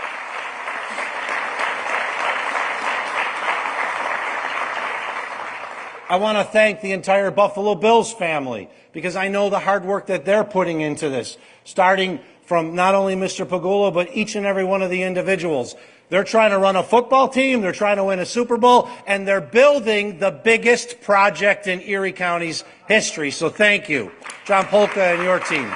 I want to thank the entire Buffalo Bills family, because I know the hard work that they're putting into this, starting from not only Mister Pegula, but each and every one of the individuals. They're trying to run a football team, they're trying to win a Super Bowl, and they're building the biggest project in Erie County's history. So thank you, John Polka and your team.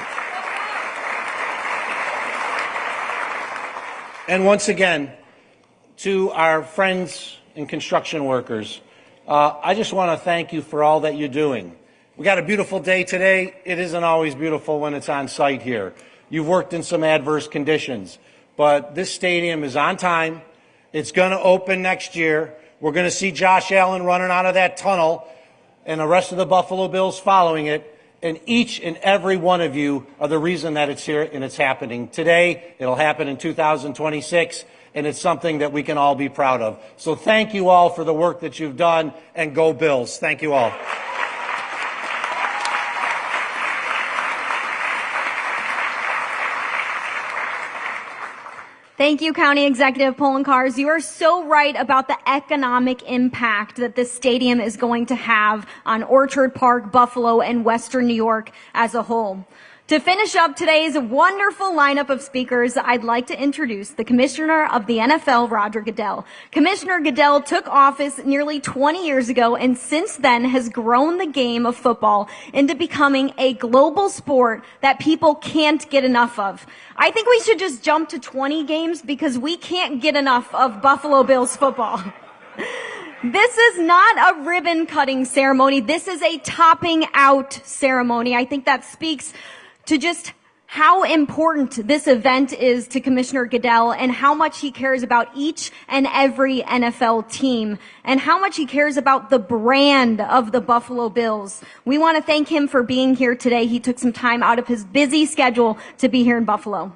And once again, to our friends and construction workers, uh, I just want to thank you for all that you're doing. We got a beautiful day today. It isn't always beautiful when it's on site here. You've worked in some adverse conditions, but this stadium is on time. It's going to open next year. We're going to see Josh Allen running out of that tunnel and the rest of the Buffalo Bills following it. And each and every one of you are the reason that it's here and it's happening today. It'll happen in two thousand twenty-six, and it's something that we can all be proud of. So thank you all for the work that you've done, and go Bills. Thank you all. Thank you, County Executive Poloncarz. You are so right about the economic impact that this stadium is going to have on Orchard Park, Buffalo, and Western New York as a whole. To finish up today's wonderful lineup of speakers, I'd like to introduce the Commissioner of the N F L, Roger Goodell. Commissioner Goodell took office nearly twenty years ago and since then has grown the game of football into becoming a global sport that people can't get enough of. I think we should just jump to twenty games because we can't get enough of Buffalo Bills football. This is not a ribbon cutting ceremony. This is a topping out ceremony. I think that speaks to just how important this event is to Commissioner Goodell and how much he cares about each and every N F L team and how much he cares about the brand of the Buffalo Bills. We want to thank him for being here today. He took some time out of his busy schedule to be here in Buffalo.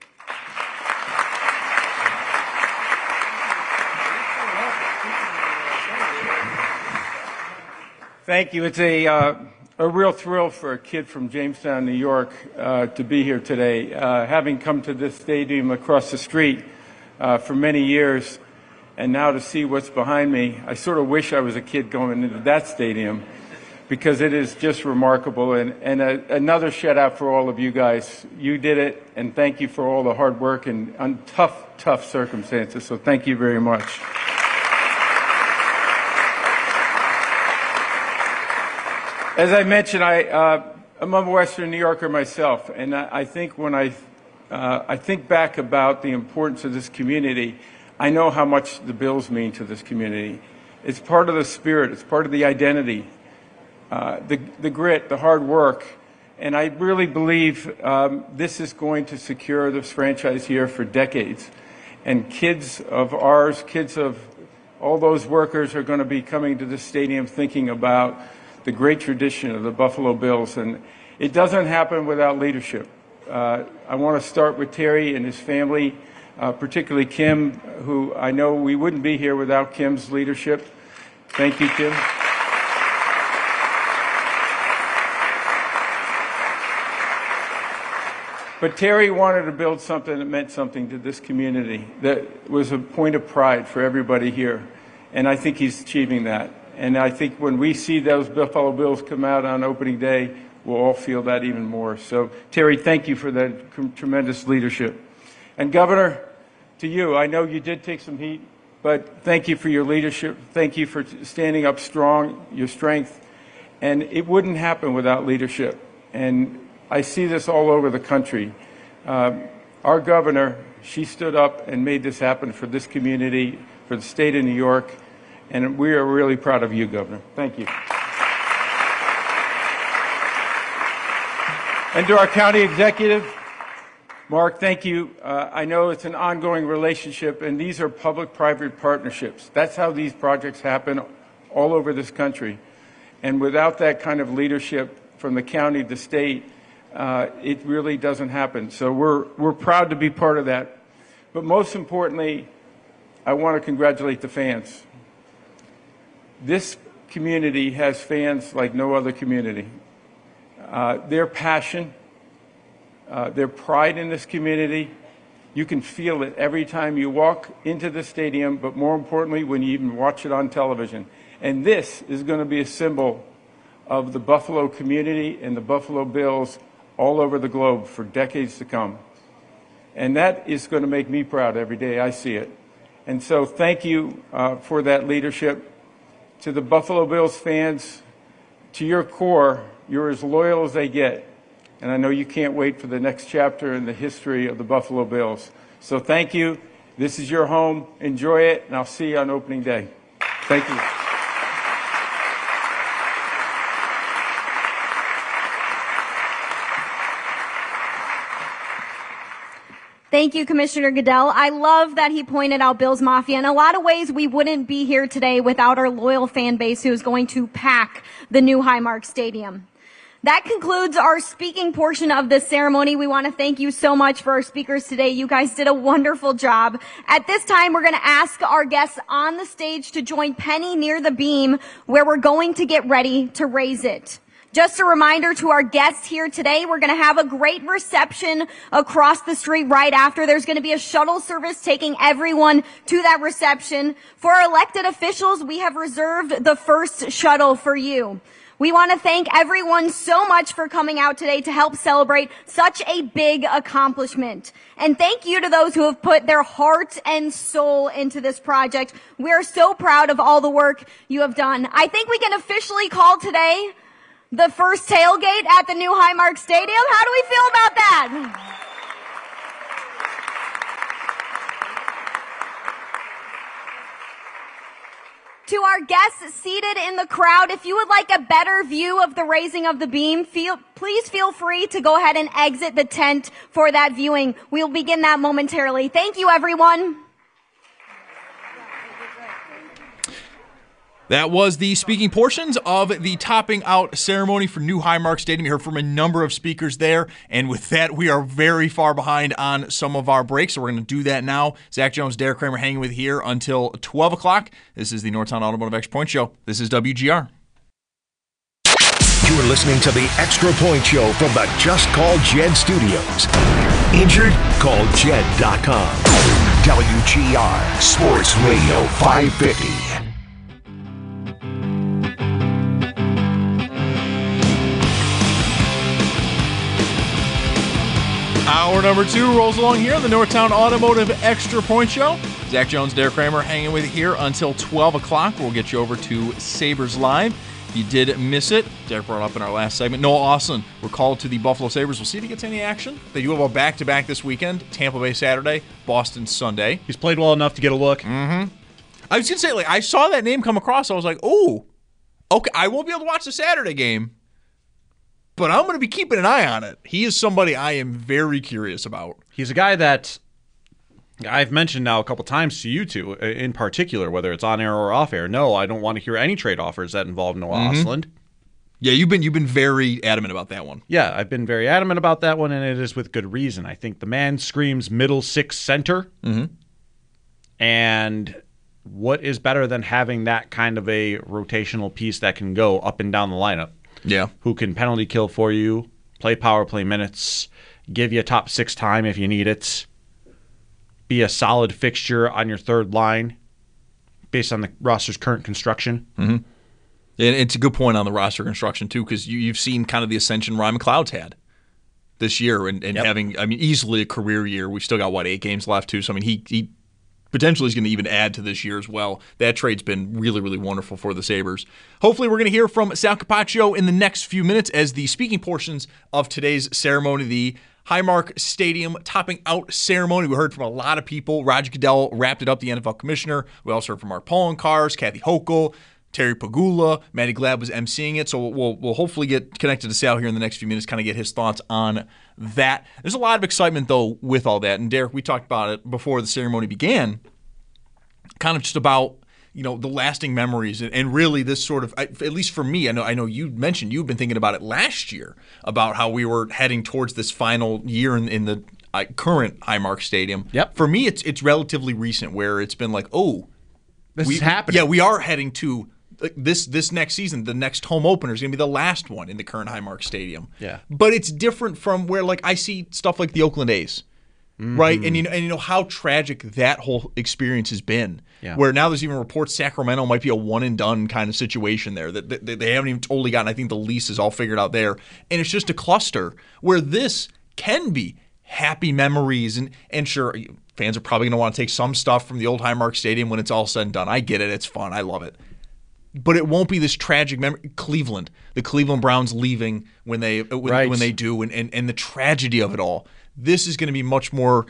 Thank you. It's a uh, a real thrill for a kid from Jamestown, New York, uh, to be here today. Uh, having come to this stadium across the street uh, for many years, and now to see what's behind me, I sort of wish I was a kid going into that stadium because it is just remarkable. And, and a, another shout out for all of you guys. You did it, and thank you for all the hard work and on tough, tough circumstances. So thank you very much. As I mentioned, I, uh, I'm a Western New Yorker myself, and I, I think when I, uh, I think back about the importance of this community, I know how much the Bills mean to this community. It's part of the spirit. It's part of the identity, uh, the, the grit, the hard work, and I really believe um, this is going to secure this franchise here for decades. And kids of ours, kids of all those workers are going to be coming to this stadium thinking about the great tradition of the Buffalo Bills, and it doesn't happen without leadership. Uh, I want to start with Terry and his family, uh, particularly Kim, who I know we wouldn't be here without Kim's leadership. Thank you, Kim. But Terry wanted to build something that meant something to this community, that was a point of pride for everybody here, and I think he's achieving that. And I think when we see those Buffalo Bills come out on opening day, we'll all feel that even more. So, Terry, thank you for that tremendous leadership. And, Governor, to you, I know you did take some heat, but thank you for your leadership. Thank you for standing up strong, your strength. And it wouldn't happen without leadership. And I see this all over the country. Uh, our governor, she stood up and made this happen for this community, for the state of New York. And we are really proud of you, Governor. Thank you. And to our county executive, Mark, thank you. Uh, I know it's an ongoing relationship, and these are public-private partnerships. That's how these projects happen all over this country. And without that kind of leadership from the county, the state, uh, it really doesn't happen. So we're, we're proud to be part of that. But most importantly, I want to congratulate the fans. This community has fans like no other community. Uh, their passion, uh, their pride in this community, you can feel it every time you walk into the stadium, but more importantly, when you even watch it on television. And this is going to be a symbol of the Buffalo community and the Buffalo Bills all over the globe for decades to come. And that is going to make me proud every day I see it. And so thank you uh, for that leadership. To the Buffalo Bills fans, to your core, you're as loyal as they get. And I know you can't wait for the next chapter in the history of the Buffalo Bills. So thank you. This is your home. Enjoy it, and I'll see you on opening day. Thank you. Thank you, Commissioner Goodell. I love that he pointed out Bills Mafia. In a lot of ways, we wouldn't be here today without our loyal fan base who is going to pack the new Highmark Stadium. That concludes our speaking portion of this ceremony. We want to thank you so much for our speakers today. You guys did a wonderful job. At this time, we're going to ask our guests on the stage to join Penny near the beam where we're going to get ready to raise it. Just a reminder to our guests here today, we're going to have a great reception across the street right after. There's going to be a shuttle service taking everyone to that reception. For our elected officials, we have reserved the first shuttle for you. We want to thank everyone so much for coming out today to help celebrate such a big accomplishment. And thank you to those who have put their heart and soul into this project. We are so proud of all the work you have done. I think we can officially call today the first tailgate at the new Highmark Stadium. How do we feel about that? To our guests seated in the crowd, if you would like a better view of the raising of the beam, feel, please feel free to go ahead and exit the tent for that viewing. We'll begin that momentarily. Thank you, everyone. That was the speaking portions of the topping out ceremony for New Highmark Stadium. You heard from a number of speakers there, and with that, we are very far behind on some of our breaks, so we're going to do that now. Zach Jones, Derek Kramer hanging with here until twelve o'clock. This is the Northtown Automotive Extra Point Show. This is W G R. You're listening to the Extra Point Show from the Just Call Jed Studios. Injured? Call Jed dot com. W G R Sports Radio five fifty. Hour number two rolls along here on the Northtown Automotive Extra Point Show. Zach Jones, Derek Kramer hanging with you here until twelve o'clock. We'll get you over to Sabres Live. If you did miss it, Derek brought up in our last segment, Noah Austin recalled to the Buffalo Sabres. We'll see if he gets any action. They do have a back-to-back this weekend. Tampa Bay Saturday, Boston Sunday. He's played well enough to get a look. Mm-hmm. I was going to say, like, I saw that name come across. I was like, oh, okay, I won't be able to watch the Saturday game, but I'm going to be keeping an eye on it. He is somebody I am very curious about. He's a guy that I've mentioned now a couple times to you two in particular, whether it's on air or off air. No, I don't want to hear any trade offers that involve Noah Mm-hmm. Ostlund. Yeah, you've been you've been very adamant about that one. Yeah, I've been very adamant about that one, and it is with good reason. I think the man screams middle six center, Mm-hmm. and what is better than having that kind of a rotational piece that can go up and down the lineup? Yeah. Who can penalty kill for you, play power play minutes, give you a top six time if you need it, be a solid fixture on your third line based on the roster's current construction. Mm-hmm. And it's a good point on the roster construction, too, because you, you've seen kind of the ascension Ryan McLeod's had this year and, and Yep. having, I mean, easily a career year. We've still got, what, eight games left, too? So, I mean, he, he potentially is going to even add to this year as well. That trade's been really, really wonderful for the Sabres. Hopefully we're going to hear from Sal Capaccio in the next few minutes as the speaking portions of today's ceremony, the Highmark Stadium topping out ceremony. We heard from a lot of people. Roger Goodell wrapped it up, the N F L commissioner. We also heard from Mark Poloncarz, Kathy Hochul, Terry Pagula. Matty Glab was emceeing it, so we'll, we'll hopefully get connected to Sal here in the next few minutes, kind of get his thoughts on that. There's a lot of excitement, though, with all that. And Derek, we talked about it before the ceremony began, kind of just about, you know, the lasting memories and, and really this sort of, at least for me, I know I know you mentioned you've been thinking about it last year about how we were heading towards this final year in, in the uh, current Highmark Stadium. Yep. For me, it's it's relatively recent where it's been like, oh, This we, is happening. Yeah, we are heading to like, this this next season. The next home opener is going to be the last one in the current Highmark Stadium. Yeah. But it's different from where like I see stuff like the Oakland A's. Mm-hmm. Right, and you know, and you know how tragic that whole experience has been. Yeah. Where now there's even reports Sacramento might be a one and done kind of situation there. That, that they haven't even totally gotten. I think the lease is all figured out there, and it's just a cluster. Where this can be happy memories, and and sure, fans are probably going to want to take some stuff from the old Highmark Stadium when it's all said and done. I get it; it's fun. I love it. But it won't be this tragic memory. Cleveland, the Cleveland Browns leaving when they when, Right. when they do, and, and and the tragedy of it all. This is going to be much more,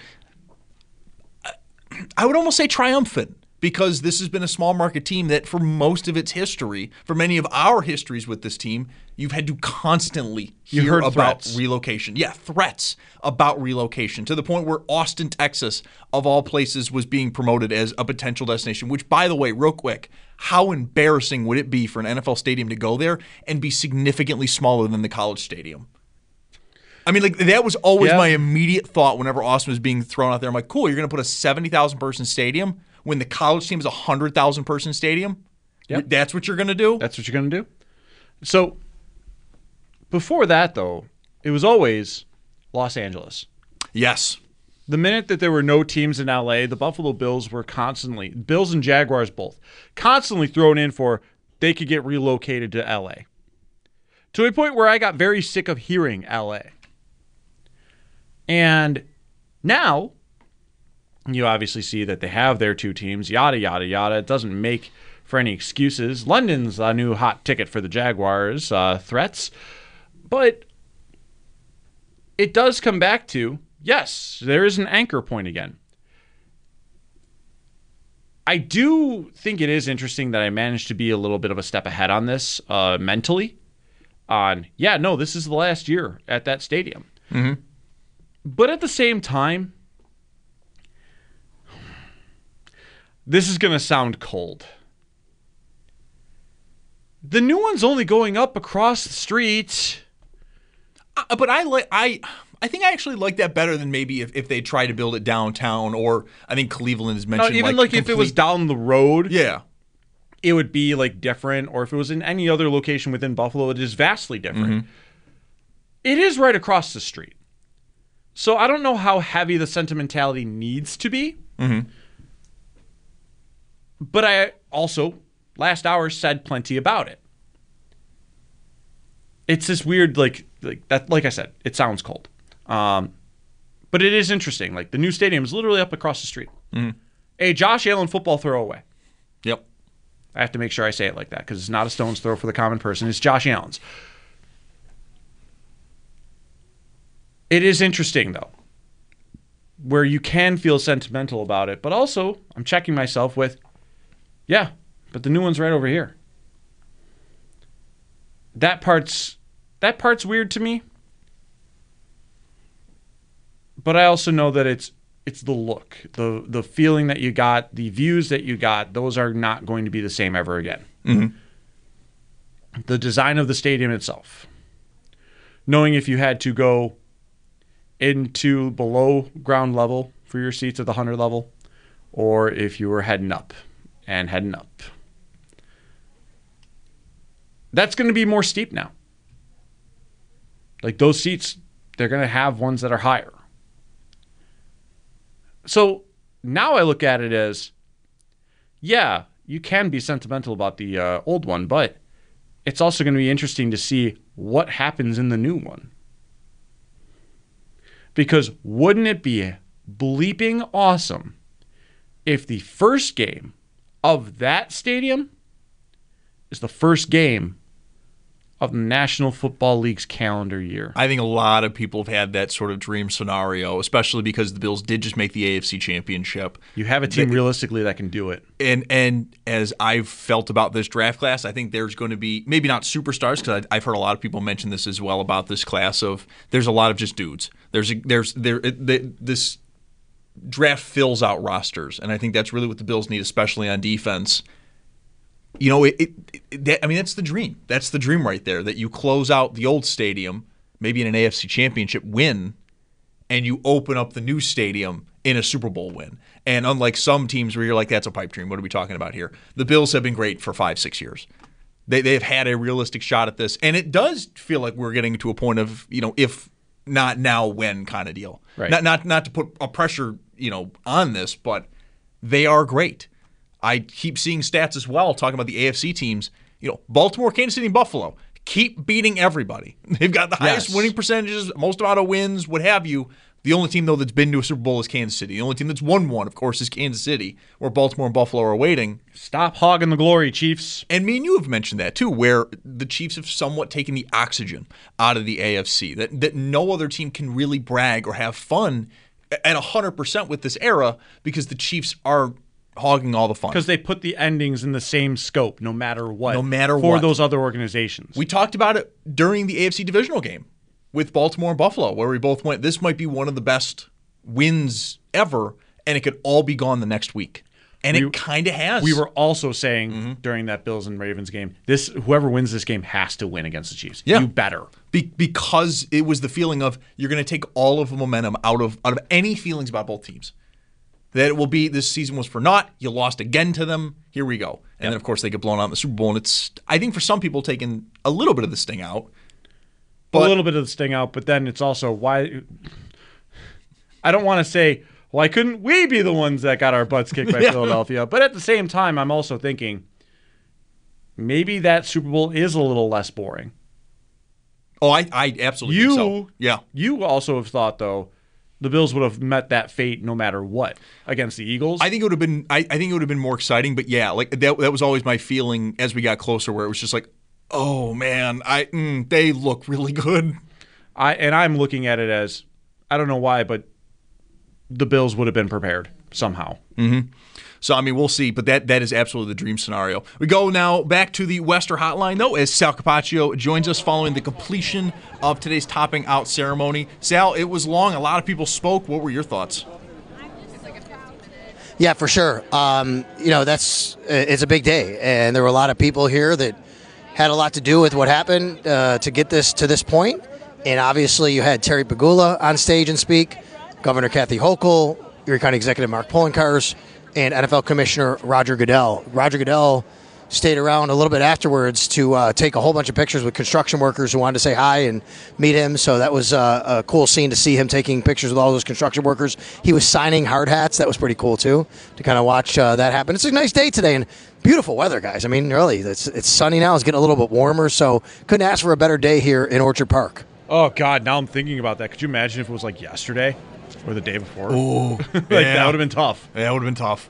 I would almost say triumphant, because this has been a small market team that for most of its history, for many of our histories with this team, you've had to constantly You hear heard about threats. relocation. Yeah, threats about relocation, to the point where Austin, Texas, of all places, was being promoted as a potential destination, which, by the way, real quick, how embarrassing would it be for an N F L stadium to go there and be significantly smaller than the college stadium? I mean, like, that was always Yeah. my immediate thought whenever Austin was being thrown out there. I'm like, cool, you're going to put a seventy thousand person stadium when the college team is a one hundred thousand person stadium? Yep. That's what you're going to do? That's what you're going to do. So before that, though, it was always Los Angeles. Yes. The minute that there were no teams in L A, the Buffalo Bills were constantly, Bills and Jaguars both, constantly thrown in for they could get relocated to L A. To a point where I got very sick of hearing L A. And now, you obviously see that they have their two teams, yada, yada, yada. It doesn't make for any excuses. London's a new hot ticket for the Jaguars uh, threats. But it does come back to, yes, there is an anchor point again. I do think it is interesting that I managed to be a little bit of a step ahead on this uh, mentally. On, yeah, no, this is the last year at that stadium. Mm-hmm. But at the same time, this is going to sound cold. The new one's only going up across the street. Uh, but I like I I think I actually like that better than maybe if, if they try to build it downtown, or I think Cleveland has mentioned. No, even like, like if it was down the road, yeah, it would be like different. Or if it was in any other location within Buffalo, it is vastly different. Mm-hmm. It is right across the street. So I don't know how heavy the sentimentality needs to be. Mm-hmm. But I also, last hour, said plenty about it. It's this weird, like, like that. Like I said, it sounds cold. Um, but it is interesting. Like, the new stadium is literally up across the street. Mm-hmm. A Josh Allen football throwaway. Yep. I have to make sure I say it like that because it's not a stone's throw for the common person. It's Josh Allen's. It is interesting, though, where you can feel sentimental about it, but also I'm checking myself with, yeah, but the new one's right over here. That part's that part's weird to me. But I also know that it's it's the look, the the feeling that you got, the views that you got, those are not going to be the same ever again. Mm-hmm. The design of the stadium itself. Knowing if you had to go into below ground level for your seats at the one hundred level, or if you were heading up and heading up. That's going to be more steep now. Like those seats, they're going to have ones that are higher. So now I look at it as, yeah, you can be sentimental about the uh, old one, but it's also going to be interesting to see what happens in the new one. Because wouldn't it be bleeping awesome if the first game of that stadium is the first game of the National Football League's calendar year? I think a lot of people have had that sort of dream scenario, especially because the Bills did just make the A F C Championship. You have a team They, realistically that can do it. And and as I've felt about this draft class, I think there's going to be, maybe not superstars, because I've heard a lot of people mention this as well about this class of, there's a lot of just dudes. There's a, there's there this draft fills out rosters, and I think that's really what the Bills need, especially on defense. You know, it, it, it that, I mean, that's the dream. That's the dream right there, that you close out the old stadium, maybe in an A F C Championship win, and you open up the new stadium in a Super Bowl win. And unlike some teams where you're like, that's a pipe dream, what are we talking about here? The Bills have been great for five, six years. They they have had a realistic shot at this, and it does feel like we're getting to a point of, you know, if not now, when kind of deal. Right. Not not not to put a pressure, you know, on this, but they are great. I keep seeing stats as well talking about the A F C teams. You know, Baltimore, Kansas City, and Buffalo keep beating everybody. They've got the highest Yes. winning percentages, most amount of wins, what have you. The only team, though, that's been to a Super Bowl is Kansas City. The only team that's won one, of course, is Kansas City, where Baltimore and Buffalo are waiting. Stop hogging the glory, Chiefs. And me and you have mentioned that, too, where the Chiefs have somewhat taken the oxygen out of the A F C, that, that no other team can really brag or have fun at one hundred percent with this era because the Chiefs are hogging all the fun. Because they put the endings in the same scope, no matter what. No matter for what. those other organizations. We talked about it during the A F C divisional game with Baltimore and Buffalo, where we both went, this might be one of the best wins ever, and it could all be gone the next week. And We- it kind of has. We were also saying Mm-hmm. during that Bills and Ravens game, this whoever wins this game has to win against the Chiefs. Yeah. You better. Be- because it was the feeling of you're going to take all of the momentum out of out of any feelings about both teams. That it will be, this season was for naught. You lost again to them. Here we go. And then, of course, they get blown out in the Super Bowl. And it's, I think for some people, taking a little bit of the sting out. a little bit of the sting out, but then it's also why I don't want to say, why couldn't we be the ones that got our butts kicked by Yeah. Philadelphia? But at the same time, I'm also thinking maybe that Super Bowl is a little less boring. Oh, I, I absolutely you, think so. Yeah. You also have thought, though, the Bills would have met that fate no matter what against the Eagles. I think it would have been. I, I think it would have been more exciting. But yeah, like that. That was always my feeling as we got closer, where it was just like, oh man, I mm, they look really good. I and I'm looking at it as, I don't know why, but the Bills would have been prepared somehow. Mm-hmm. So, I mean, we'll see, but that that is absolutely the dream scenario. We go now back to the Wester Hotline, though, as Sal Capaccio joins us following the completion of today's topping out ceremony. Sal, it was long. A lot of people spoke. What were your thoughts? Yeah, for sure. Um, you know, that's it's a big day, and there were a lot of people here that had a lot to do with what happened uh, to get this to this point. And obviously, you had Terry Pegula on stage and speak, Governor Kathy Hochul, Erie County Executive Mark Poloncarz, and N F L Commissioner Roger Goodell. Roger Goodell stayed around a little bit afterwards to uh, take a whole bunch of pictures with construction workers who wanted to say hi and meet him. So that was uh, a cool scene to see him taking pictures with all those construction workers. He was signing hard hats. That was pretty cool, too, to kind of watch uh, that happen. It's a nice day today and beautiful weather, guys. I mean, really, it's, it's sunny now. It's getting a little bit warmer, so couldn't ask for a better day here in Orchard Park. Oh, God, now I'm thinking about that. Could you imagine if it was like yesterday or the day before? Ooh, like, yeah. That would have been tough. Yeah, it would have been tough.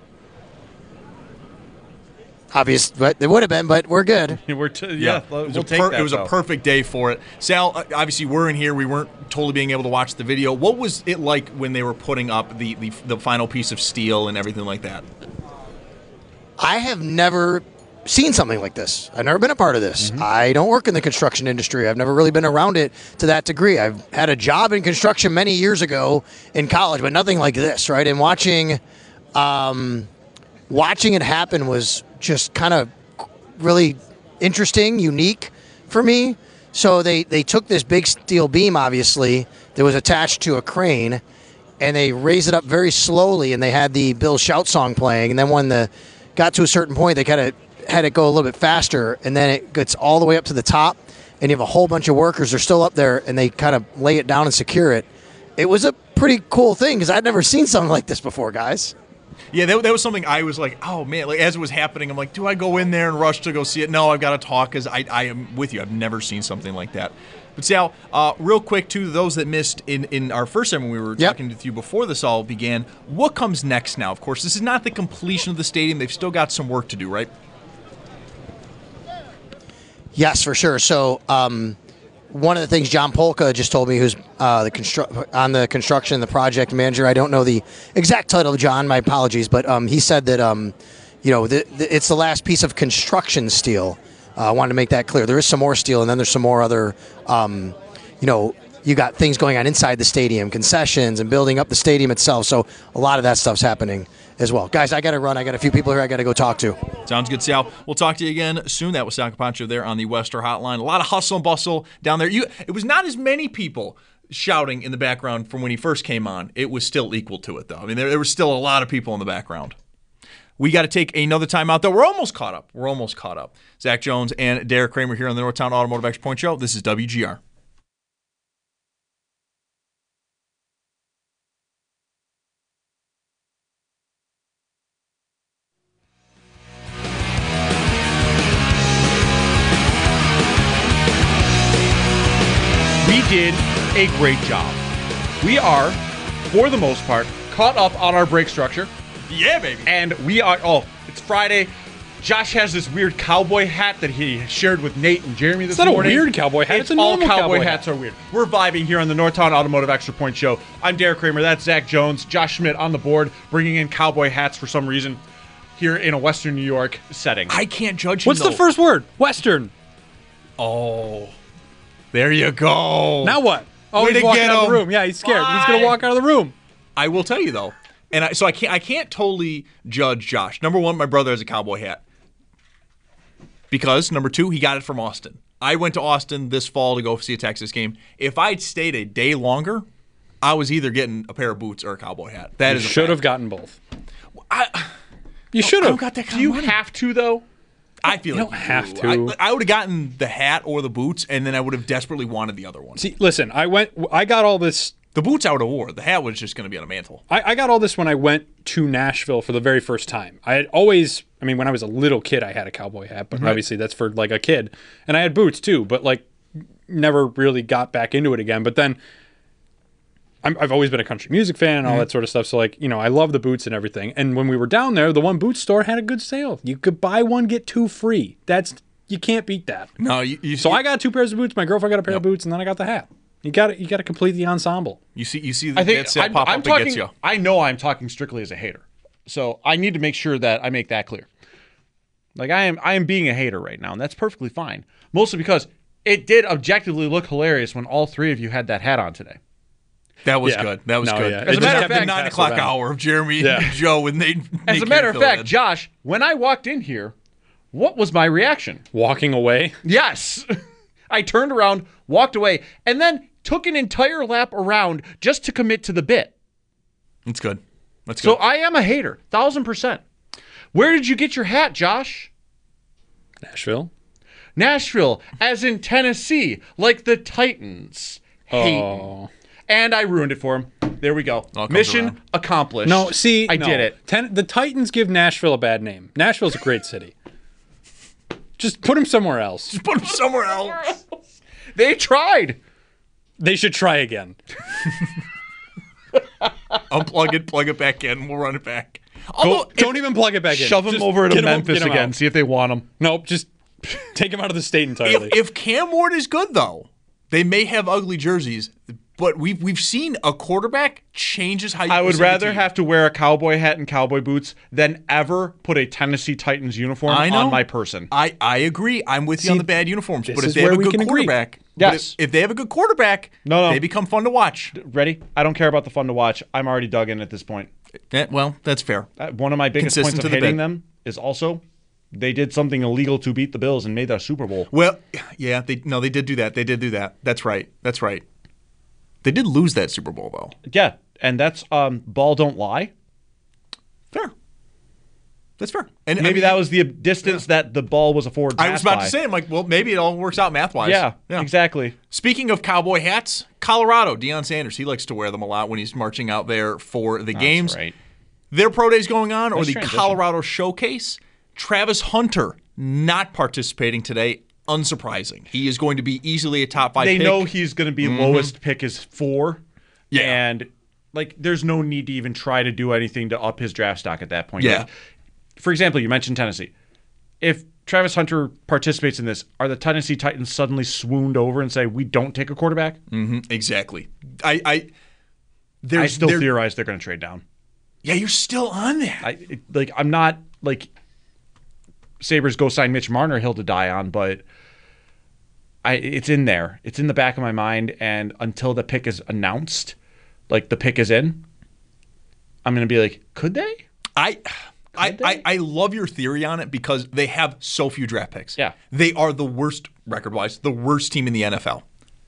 Obvious, but it would have been, but we're good. we're t- yeah, Yeah, we'll it was, a, take per- that, it was though. a perfect day for it. Sal, uh, obviously we're in here. We weren't totally being able to watch the video. What was it like when they were putting up the, the, the final piece of steel and everything like that? I have never seen something like this. I've never been a part of this. Mm-hmm. I don't work in the construction industry. I've never really been around it to that degree. I've had a job in construction many years ago in college, but nothing like this, right? And watching, um, watching it happen was just kind of really interesting, unique for me. So they, they took this big steel beam, obviously, that was attached to a crane, and they raised it up very slowly, and they had the Bill Shout song playing. And then when the got to a certain point, they kind of had it go a little bit faster, and then it gets all the way up to the top, and you have a whole bunch of workers. They're still up there, and they kind of lay it down and secure it. It was a pretty cool thing because I'd never seen something like this before, guys. Yeah, that, that was something I was like, oh, man. Like, as it was happening, I'm like, do I go in there and rush to go see it? No, I've got to talk because I, I am with you. I've never seen something like that. But, Sal, uh, real quick, to those that missed in, in our first time when we were yep. talking with you before this all began, what comes next now? Of course, this is not the completion of the stadium. They've still got some work to do, right? Yes, for sure. So um, one of the things John Polka just told me, who's uh, the constru- on the construction, the project manager, I don't know the exact title of John, my apologies, but um, he said that um, you know the, the, it's the last piece of construction steel. Uh, I wanted to make that clear. There is some more steel, and then there's some more other, um, you know, you got things going on inside the stadium, concessions, and building up the stadium itself. So a lot of that stuff's happening as well. Guys, I got to run. I got a few people here I got to go talk to. Sounds good, Sal. We'll talk to you again soon. That was Sal Capaccio there on the Wester Hotline. A lot of hustle and bustle down there. You, it was not as many people shouting in the background from when he first came on. It was still equal to it, though. I mean, there, there was still a lot of people in the background. We got to take another time out, though. We're almost caught up. We're almost caught up. Zach Jones and Derek Kramer here on the Northtown Automotive Extra Point Show. This is W G R. We did a great job. We are, for the most part, caught up on our break structure. Yeah, baby. And we are, oh, it's Friday. Josh has this weird cowboy hat that he shared with Nate and Jeremy this it's not morning. a weird cowboy hat. It's, It's a all normal cowboy, cowboy hats hat. are weird. We're vibing here on the Northtown Automotive Extra Point Show. I'm Derek Kramer. That's Zach Jones. Josh Schmidt on the board, bringing in cowboy hats for some reason here in a Western New York setting. I can't judge you. What's the first word? Western. Oh, there you go. Now what? Oh, Way he's to walking get out of the him. room. Yeah, he's scared. Why? He's going to walk out of the room. I will tell you, though, and I, so I can't, I can't totally judge Josh. Number one, my brother has a cowboy hat. Because, number two, he got it from Austin. I went to Austin this fall to go see a Texas game. If I'd stayed a day longer, I was either getting a pair of boots or a cowboy hat. That You is a should fact. have gotten both. I, You should I have. don't got that kind Do you of money. have to, though? I feel You like don't you have do. to. I, I would have gotten the hat or the boots, and then I would have desperately wanted the other one. See, listen, I went, I got all this. The boots I would have wore. The hat was just going to be on a mantle. I, I got all this when I went to Nashville for the very first time. I had always, I mean, when I was a little kid, I had a cowboy hat, but Right. obviously that's for like a kid. And I had boots too, but like never really got back into it again. But then I'm, I've always been a country music fan and all Mhm. that sort of stuff. So like, you know, I love the boots and everything. And when we were down there, the one boot store had a good sale. You could buy one, get two free. That's, you can't beat that. No, you, you So I got two pairs of boots. My girlfriend got a pair Yep. of boots, and then I got the hat. You got to, you got to complete the ensemble. You see, you see I that think set I'm, pop I'm up talking. and gets you. I know I'm talking strictly as a hater, so I need to make sure that I make that clear. Like I am, I am being a hater right now, and that's perfectly fine. Mostly because it did objectively look hilarious when all three of you had that hat on today. That was Yeah. good. That was No, good. yeah. As It a matter just of kept fact, the nine cast o'clock event. hour of Jeremy Yeah. and Joe and they. As a matter of fact, Josh, when I walked in here, what was my reaction? Walking away? Yes. I turned around, walked away, and then took an entire lap around just to commit to the bit. That's good. That's So good. I am a hater, thousand percent. Where did you get your hat, Josh? Nashville. Nashville, as in Tennessee, like the Titans. Hate. Oh. And I ruined it for him. There we go. comes Mission around. accomplished. No, see, I no. did it. Ten, the Titans give Nashville a bad name. Nashville's a great city. Just put them somewhere else. Just put him somewhere else. They tried. They should try again. Unplug it, plug it back in. We'll run it back. Go, Although, don't even plug it back in. Shove them Just over to get 'em- Memphis get 'em again. out. See if they want them. Nope, just take them out of the state entirely. if, if Cam Ward is good, though, they may have ugly jerseys, but we've we've seen a quarterback changes how you I would present a rather team. have to wear a cowboy hat and cowboy boots than ever put a Tennessee Titans uniform I know. on my person. I, I agree. I'm with you See, on the bad uniforms, this but if is they have where a we good can agree. quarterback, but Yes. if, if they have a good quarterback, No, no. they become fun to watch. Ready? I don't care about the fun to watch. I'm already dug in at this point. Eh, well, that's fair. Uh, One of my biggest Consistent points to of the hating bit. them is also they did something illegal to beat the Bills and made the Super Bowl. Well, yeah, they no, they did do that. They did do that. That's right. That's right. They did lose that Super Bowl though. Yeah, and that's um, ball don't lie. Fair. That's fair. And Maybe I mean, that was the distance that the ball was afforded. I was about to say, I'm like, well, maybe it all works out math wise. Yeah, exactly. Speaking of cowboy hats, Colorado, Deion Sanders, he likes to wear them a lot when he's marching out there for the games. Right. Their pro days going on, or Nice the transition. Colorado Showcase. Travis Hunter not participating today. Unsurprising. He is going to be easily a top five They pick. know he's going to be Mhm. lowest pick is four. Yeah. And like, there's no need to even try to do anything to up his draft stock at that point. Yeah. Like, for example, you mentioned Tennessee. If Travis Hunter participates in this, are the Tennessee Titans suddenly swooned over and say, we don't take a quarterback? Mm-hmm. Exactly. I, I, I there's, still there- theorize they're going to trade down. Yeah, you're still on that. I it- like. I'm not like Sabres go sign Mitch Marner, hill to die on, but I it's in there. It's in the back of my mind, and until the pick is announced, like the pick is in, I'm gonna be like, could they? I, I, I, I love your theory on it because they have so few draft picks. Yeah. They are the worst, record-wise, the worst team in the N F L.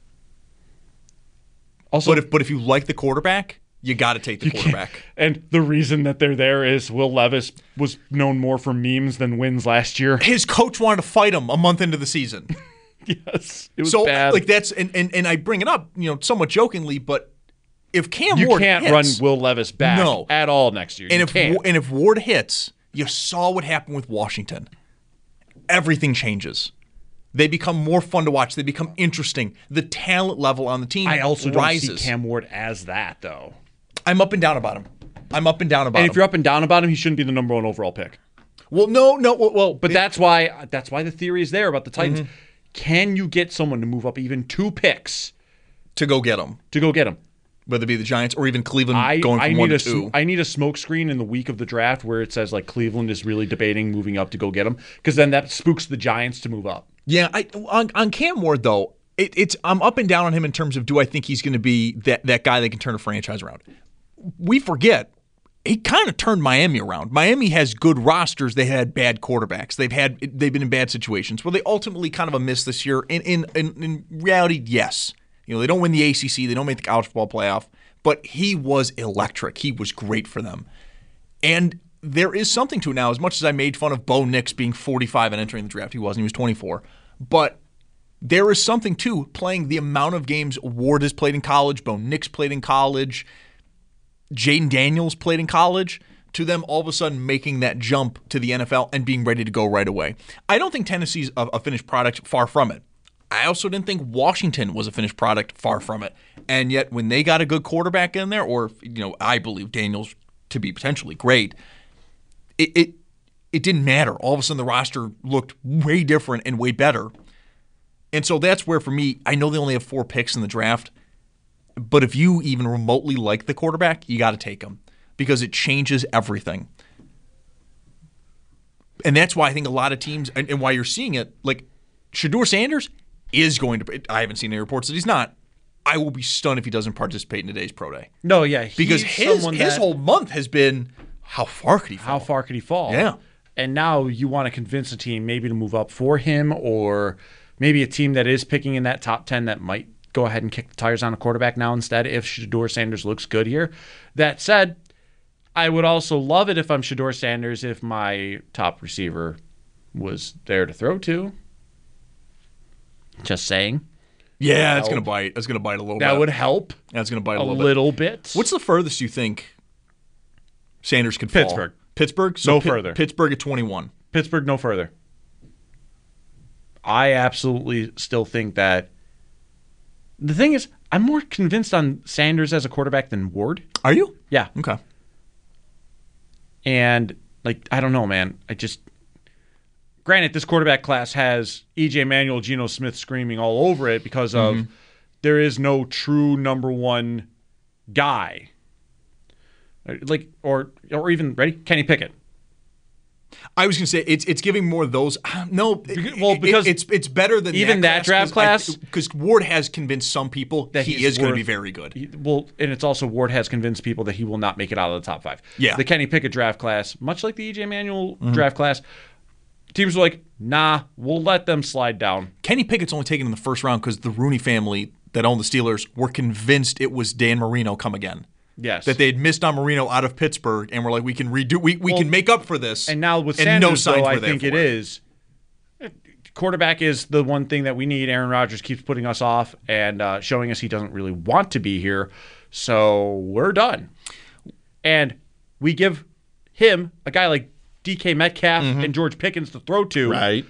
Also, but if but if you like the quarterback, you got to take the quarterback. And the reason that they're there is Will Levis was known more for memes than wins last year. His coach wanted to fight him a month into the season. Yes, it was so bad. like that's and, and and I bring it up, you know, somewhat jokingly, but if Cam You Ward can't hits, run Will Levis back no. at all next year. and You if can't. Wa- and if Ward hits, you saw what happened with Washington. Everything changes. They become more fun to watch. They become interesting. The talent level on the team I also don't rises. see Cam Ward as that though. I'm up and down about him. I'm up and down about And him. if you're up and down about him, he shouldn't be the number one overall pick. Well, no, no, well, well but that's why that's why the theory is there about the Titans. Mhm. Can you get someone to move up even two picks to go get him? To go get him, whether it be the Giants or even Cleveland I, going from I one need to a two. sm- I need a smoke screen in the week of the draft where it says like Cleveland is really debating moving up to go get him, because then that spooks the Giants to move up. Yeah, I, on on Cam Ward though, it, it's I'm up and down on him in terms of do I think he's going to be that that guy that can turn a franchise around. We forget he kind of turned Miami around. Miami has good rosters. They had bad quarterbacks. They've had they've been in bad situations. Were they ultimately kind of a miss this year? In in in, in reality, yes. You know, they don't win the A C C. They don't make the college football playoff. But he was electric. He was great for them. And there is something to it now. As much as I made fun of Bo Nix being forty-five and entering the draft, he wasn't. He was twenty-four. But there is something to playing the amount of games Ward has played in college, Bo Nix played in college, Jaden Daniels played in college, to them all of a sudden making that jump to the N F L and being ready to go right away. I don't think Tennessee's a, a finished product, far from it. I also didn't think Washington was a finished product, far from it. And yet when they got a good quarterback in there, or, you know, I believe Daniels to be potentially great, it it, it didn't matter. All of a sudden the roster looked way different and way better. And so that's where, for me, I know they only have four picks in the draft, but if you even remotely like the quarterback, you got to take him because it changes everything. And that's why I think a lot of teams, and, and why you're seeing it, like Shedeur Sanders is going to, I haven't seen any reports that he's not. I will be stunned if he doesn't participate in today's pro day. No, yeah. Because his, his that, whole month has been, how far could he fall? How far could he fall? Yeah. And now you want to convince a team maybe to move up for him, or maybe a team that is picking in that top ten that might go ahead and kick the tires on a quarterback now instead if Shedeur Sanders looks good here. That said, I would also love it if I'm Shedeur Sanders if my top receiver was there to throw to. Just saying. Yeah, that's going to bite. That's going to bite a little that bit. That would help. That's going to bite a, a little, little bit. bit. What's the furthest you think Sanders could fall? Pittsburgh. Pittsburgh? So no P- further. Pittsburgh at twenty-one. Pittsburgh, no further. I absolutely still think that. The thing is, I'm more convinced on Sanders as a quarterback than Ward. Are you? Yeah. Okay. And, like, I don't know, man. I just. Granted, this quarterback class has E J Manuel, Geno Smith screaming all over it because of mm-hmm. there is no true number one guy. Like, or or even, ready? Kenny Pickett. I was going to say, it's it's giving more of those. No, well, because it, it's it's better than even that, that draft class. Because Ward has convinced some people that he is going to be very good. He, well, and it's also Ward has convinced people that he will not make it out of the top five. Yeah. The Kenny Pickett draft class, much like the E J Manuel mm-hmm. draft class, teams were like, nah, we'll let them slide down. Kenny Pickett's only taken in the first round because the Rooney family that owned the Steelers were convinced it was Dan Marino come again. Yes. That they had missed on Marino out of Pittsburgh and were like, we can redo, we, we well, can make up for this. And now with and Sanders, no though, I think it, it is. Quarterback is the one thing that we need. Aaron Rodgers keeps putting us off and uh, showing us he doesn't really want to be here. So we're done. And we give him a guy like D K Metcalf mm-hmm. and George Pickens to throw to. Right.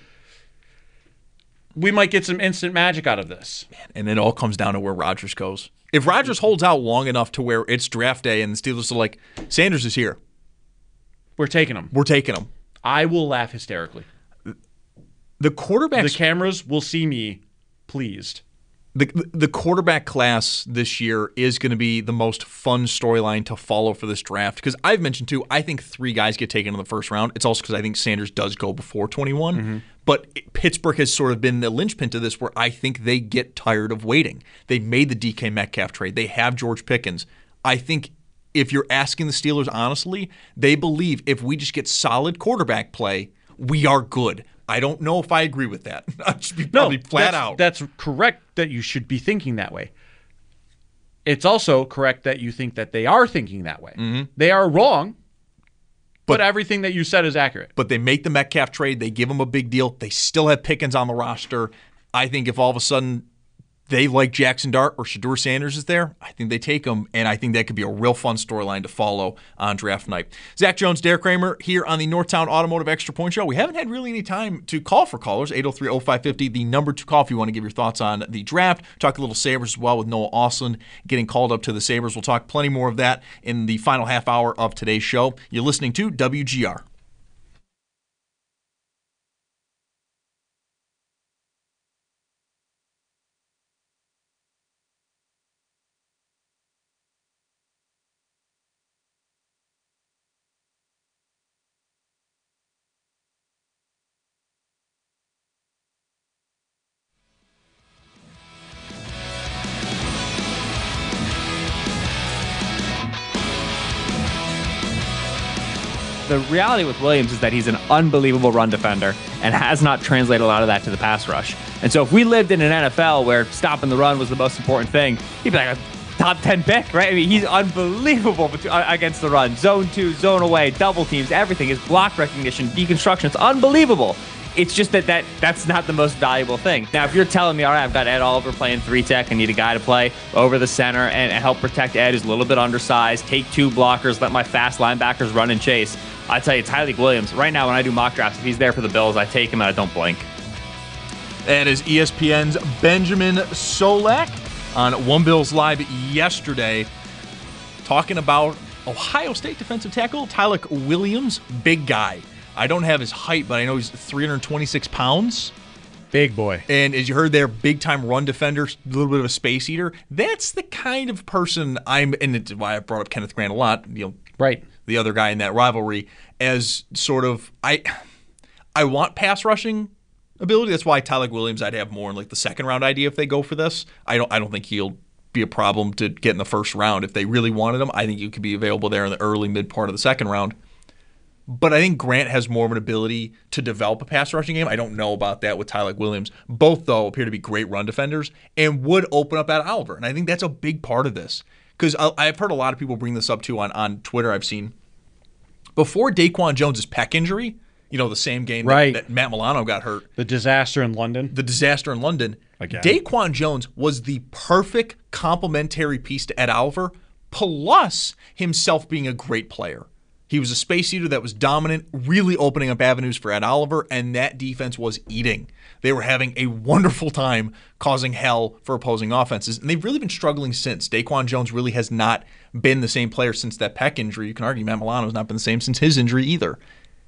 We might get some instant magic out of this. Man, and it all comes down to where Rodgers goes. If Rodgers holds out long enough to where it's draft day and the Steelers are like, Sanders is here. We're taking him. We're taking him. I will laugh hysterically. The quarterbacks. The cameras will see me pleased. The the quarterback class this year is going to be the most fun storyline to follow for this draft because I've mentioned too, I think three guys get taken in the first round. It's also because I think Sanders does go before twenty-one. Mm-hmm. But Pittsburgh has sort of been the linchpin to this where I think they get tired of waiting. They made the D K Metcalf trade. They have George Pickens. I think if you're asking the Steelers honestly, they believe if we just get solid quarterback play, we are good. I don't know if I agree with that. I'll just be probably no, flat that's, out. That's correct that you should be thinking that way. It's also correct that you think that they are thinking that way. Mm-hmm. They are wrong, but, but everything that you said is accurate. But they make the Metcalf trade. They give him a big deal. They still have Pickens on the roster. I think if all of a sudden they like Jackson Dart or Shedeur Sanders is there, I think they take him, and I think that could be a real fun storyline to follow on draft night. Zach Jones, Derek Kramer here on the Northtown Automotive Extra Point Show. We haven't had really any time to call for callers. eight oh three oh five five oh, the number to call if you want to give your thoughts on the draft. Talk a little Sabres as well with Noah Austin getting called up to the Sabres. We'll talk plenty more of that in the final half hour of today's show. You're listening to W G R. The reality with Williams is that he's an unbelievable run defender and has not translated a lot of that to the pass rush. And so if we lived in an N F L where stopping the run was the most important thing, he'd be like a top ten pick, right? I mean, he's unbelievable against the run. Zone two, zone away, double teams, everything. His block recognition, deconstruction, it's unbelievable. It's just that, that that's not the most valuable thing. Now, if you're telling me, all right, I've got Ed Oliver playing three tech, I need a guy to play over the center and, and help protect Ed, who's a little bit undersized, take two blockers, let my fast linebackers run and chase. I tell you, Tyreek Williams, right now when I do mock drafts, if he's there for the Bills, I take him and I don't blink. That is E S P N's Benjamin Solak on One Bills Live yesterday, talking about Ohio State defensive tackle Tyleik Williams, big guy. I don't have his height, but I know he's three hundred twenty-six pounds. Big boy. And as you heard there, big-time run defender, a little bit of a space eater. That's the kind of person I'm, and it's why I brought up Kenneth Grant a lot, you know, right? The other guy in that rivalry, as sort of, I I want pass rushing ability. That's why Tyleik Williams I'd have more in like the second round idea if they go for this. I don't I don't think he'll be a problem to get in the first round. If they really wanted him, I think he could be available there in the early mid part of the second round. But I think Grant has more of an ability to develop a pass rushing game. I don't know about that with Tyleik Williams. Both, though, appear to be great run defenders and would open up Ed Oliver. And I think that's a big part of this. Because I've heard a lot of people bring this up, too, on, on Twitter I've seen. Before Daquan Jones' pec injury, you know, the same game right. that, that Matt Milano got hurt. The disaster in London. The disaster in London. Again. Daquan Jones was the perfect complementary piece to Ed Oliver, plus himself being a great player. He was a space eater that was dominant, really opening up avenues for Ed Oliver, and that defense was eating. They were having a wonderful time causing hell for opposing offenses, and they've really been struggling since. Daquan Jones really has not been the same player since that pec injury. You can argue Matt Milano has not been the same since his injury either.